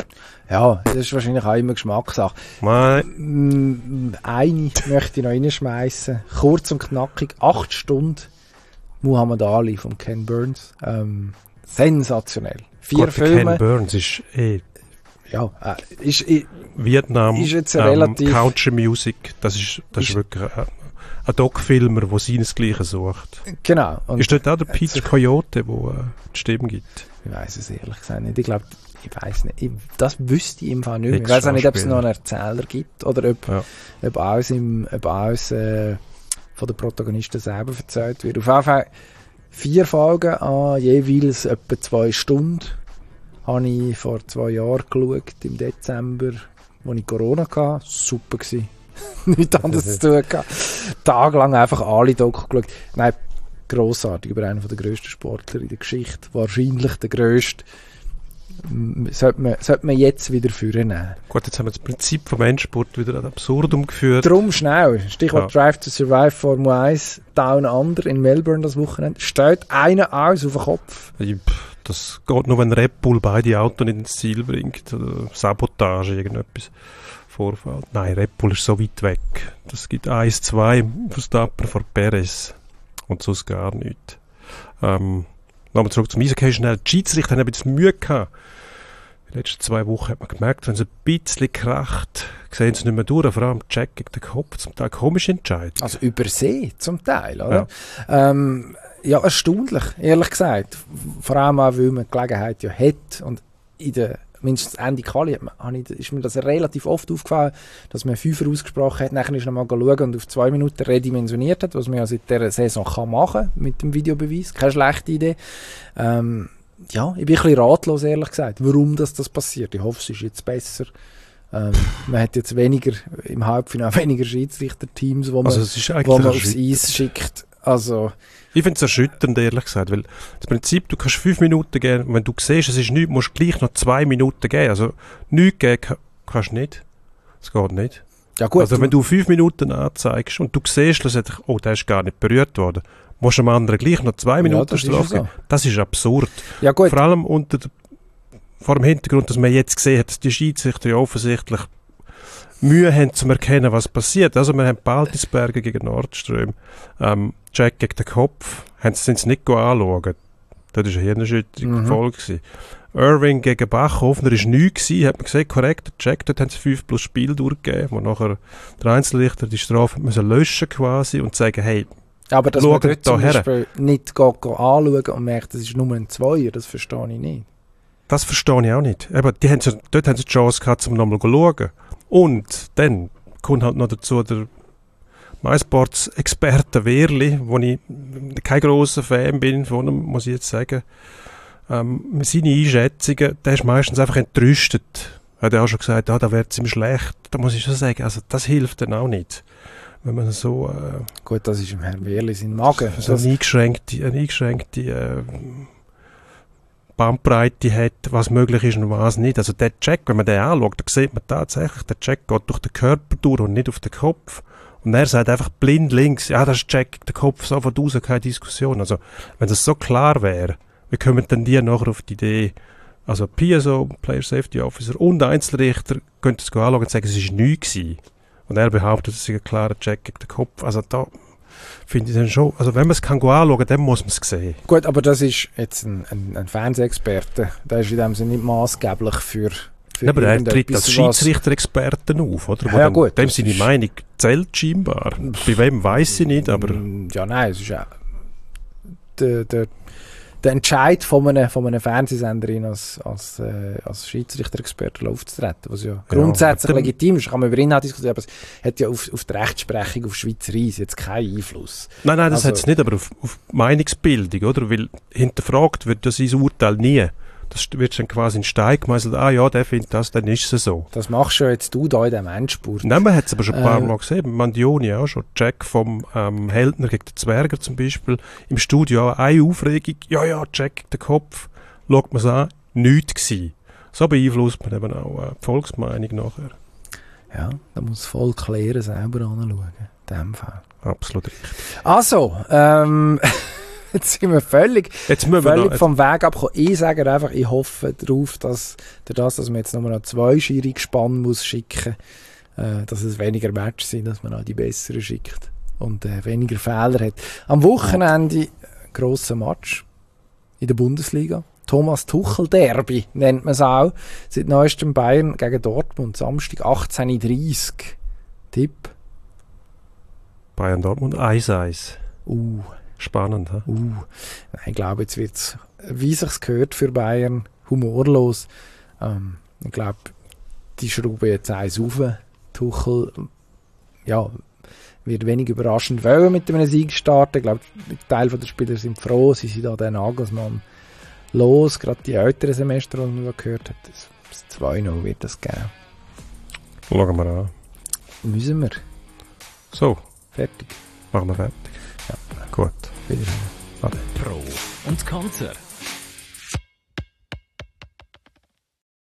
Ja, das ist wahrscheinlich auch immer Geschmackssache. Nein, Mm, Eine möchte ich noch reinschmeissen. Kurz und knackig. Acht Stunden. Muhammad Ali von Ken Burns. Ähm, sensationell. Vier gut, der Filme. Ken Burns ist eh Ja, äh, ist, ist, Vietnam, Ist jetzt ähm, relativ- Country Music, das ist, das ist, Ist- wirklich ein, ein Doc-Filmer, der seinesgleichen sucht. genau. Und Ist dort auch der Peach Coyote, der äh, die Stimme gibt? ich weiss es ehrlich gesagt nicht. Ich glaube, ich weiss nicht. Ich, das wüsste ich im Fall nicht mehr. Ich weiss auch nicht, ob es noch einen Erzähler gibt oder ob, Ja. ob alles, im, ob alles äh, von den Protagonisten selber erzählt wird. Auf jeden Fall vier Folgen an jeweils etwa zwei Stunden. Habe ich vor zwei Jahren geschaut, im Dezember, als ich Corona hatte. Super gewesen. Nichts anderes zu tun gehabt. Tagelang einfach alle Doku geschaut. Nein, grossartig, über einen der grössten Sportler in der Geschichte. Wahrscheinlich der grösste. M- Sollte man, sollte man jetzt wieder vornehmen. Gut, jetzt haben wir das Prinzip vom Endsport wieder ad absurdum geführt. Drum schnell. Stichwort Ja. Drive to Survive Formel eins. Down Under in Melbourne das Wochenende. Steht einer aus auf den Kopf. Ich- pff, Das geht nur, wenn Red Bull beide Autos nicht ins Ziel bringt. Oder Sabotage, irgendetwas vorfällt. Nein, Red Bull ist so weit weg. Das gibt eins zwei Verstappen vor Perez. Und sonst gar nichts. Ähm, Nochmal zurück zum Eishockey schnell. Die Schiedsrichter haben ein bisschen Mühe gehabt. Die letzten zwei Wochen hat man gemerkt, wenn es ein bisschen kracht, sehen sie nicht mehr durch. Vor allem Jack gegen den Kopf. Zum Teil komisch entscheiden. Also übersee zum Teil, oder? Ja. Ähm, ja, erstaunlich, ehrlich gesagt. Vor allem auch, weil man die Gelegenheit ja hat. Und in der, mindestens Ende Quali hat man, habe ich, ist mir das relativ oft aufgefallen, dass man Fünfer ausgesprochen hat, nachher ist noch mal schauen und auf zwei Minuten redimensioniert hat, was man ja seit dieser Saison kann machen mit dem Videobeweis. Keine schlechte Idee. Ähm, ja, ich bin ein bisschen ratlos, ehrlich gesagt, warum das, das passiert. Ich hoffe, es ist jetzt besser. Ähm, man hat jetzt weniger, im Halbfinale weniger Schiedsrichter-Teams, wo man, Also es ist eigentlich wo man ein aufs Schritt. Eis schickt. Also... Ich finde es erschütternd, ehrlich gesagt, weil das Prinzip, du kannst fünf Minuten geben, und wenn du siehst, es ist nichts, musst du gleich noch zwei Minuten geben. Also nichts geben kann, kannst du nicht. Das geht nicht. Ja gut, also wenn du fünf Minuten anzeigst und du siehst, dass oh, der ist gar nicht berührt worden, musst du dem anderen gleich noch zwei Minuten das Strafe ist ja geben. so. Das ist absurd. Ja gut. Vor allem unter der, vor dem Hintergrund, dass man jetzt gesehen hat, dass die Schiedsrichter ja offensichtlich Mühe haben, zu erkennen, was passiert. Also wir haben Baltisberger gegen Nordström, ähm, Jack gegen den Kopf, haben sie es nicht anschauen. Das war eine Hirnerschütterung Mhm. Folge gewesen. Irving gegen Bachhofen, da war nichts gewesen, hat man gesagt, korrekt, der Jack, dort haben sie fünf plus Spiel durchgegeben, wo nachher der Einzelrichter die Strafe müssen löschen quasi und sagen, hey, aber dass man schauen dort zum da her. Beispiel nicht geht, geht anschauen und merkt, das ist nur ein Zweier, das verstehe ich nicht. das verstehe ich auch nicht. Eben, die haben sie, dort haben sie die Chance gehabt, um nochmal zu schauen. Und dann kommt halt noch dazu der MySports-Experte Wehrli, wo ich kein grosser Fan bin von ihm, muss ich jetzt sagen. Ähm, seine Einschätzungen, der ist meistens einfach entrüstet. Er hat ja auch schon gesagt, ah, da wird es ihm schlecht. Da muss ich schon sagen, also das hilft dann auch nicht. Wenn man so, äh, Gut, das ist im Herrn Wehrli sein Magen. so eine eingeschränkte, eine eingeschränkte äh, Bandbreite hat, was möglich ist und was nicht. Also der Check, wenn man den anschaut, dann sieht man tatsächlich, der Check geht durch den Körper durch und nicht auf den Kopf. Und er sagt einfach blind links, ja, das ist Check, der Kopf sofort raus, keine Diskussion. Also, wenn das so klar wäre, wie kommen denn die nachher auf die Idee, also P S O, Player Safety Officer und Einzelrichter können das anschauen und sagen, es war nichts gewesen. Und er behauptet, es sei ein klarer Check gegen den Kopf. Also da finde ich dann schon, also wenn man es kann anschauen, dann muss man es sehen. Gut, aber das ist jetzt ein, ein, ein Fernsehexperte. Der ist in dem Sinne nicht maßgeblich für, für Ja, aber er tritt irgendetwas, als was- Schiedsrichter-Experten auf, oder? Ja, Wo dann, gut, dem das seine ist- Meinung zählt scheinbar. Bei wem weiss ich nicht, aber Mm, Ja, nein, es ist ja der, der, der Entscheid von einem, von einem Fernsehsenderin als, als, äh, als Schiedsrichter-Experte aufzutreten, was ja grundsätzlich aber dann- legitim ist, kann man über Inhalt diskutieren, aber es hat ja auf, auf die Rechtsprechung auf Schweizer Eis jetzt keinen Einfluss. Nein, nein, das Also- hat es nicht, aber auf, auf Meinungsbildung, oder? Weil hinterfragt wird das sein Urteil nie. Das wird dann quasi in Stein gemeißelt, ah ja, der findet das, dann ist es so. Das machst ja jetzt du da in diesem Endspurt. Nein, man hat es aber schon ein paar Ähm, Mal gesehen, beim Mandioni auch schon, Jack vom ähm, Heldner gegen den Zwerger zum Beispiel, im Studio auch eine Aufregung, ja, ja, Jack gegen den Kopf, schaut man es an, nichts gewesen. So beeinflusst man eben auch äh, die Volksmeinung nachher. Ja, da muss das Volk Lehren selber anschauen, in dem Fall. Absolut richtig. Also, ähm, jetzt sind wir völlig, Jetzt müssen wir völlig noch, vom Weg abgekommen. Ich sage einfach, ich hoffe darauf, dass durch das, dass man jetzt nur noch zwei Schiri gespannt muss schicken, äh, dass es weniger Matches sind, dass man auch die besseren schickt und äh, weniger Fehler hat. Am Wochenende grosser Match in der Bundesliga. Thomas Tuchel Derby nennt man es auch. Seit neuestem Bayern gegen Dortmund, Samstag achtzehn Uhr dreißig. Tipp? Bayern Dortmund eins eins. Uh. Spannend, hä? Uh, nein, ich glaube, jetzt wird es, wie sich's gehört für Bayern, humorlos. Ähm, ich glaube, die schrauben jetzt eins auf. Tuchel, ja, wird wenig überraschend wollen mit einem Sieg starten. Ich glaube, ein Teil der Spieler sind froh, sie sind da den Nagelsmann los. Gerade die älteren Semester, die man gehört hat, das, das zwei null wird das geben. Schauen wir an. Müssen wir. So, Fertig. machen wir fertig. Ja. Gut. Wiedersehen. Ade. Pro und Konter.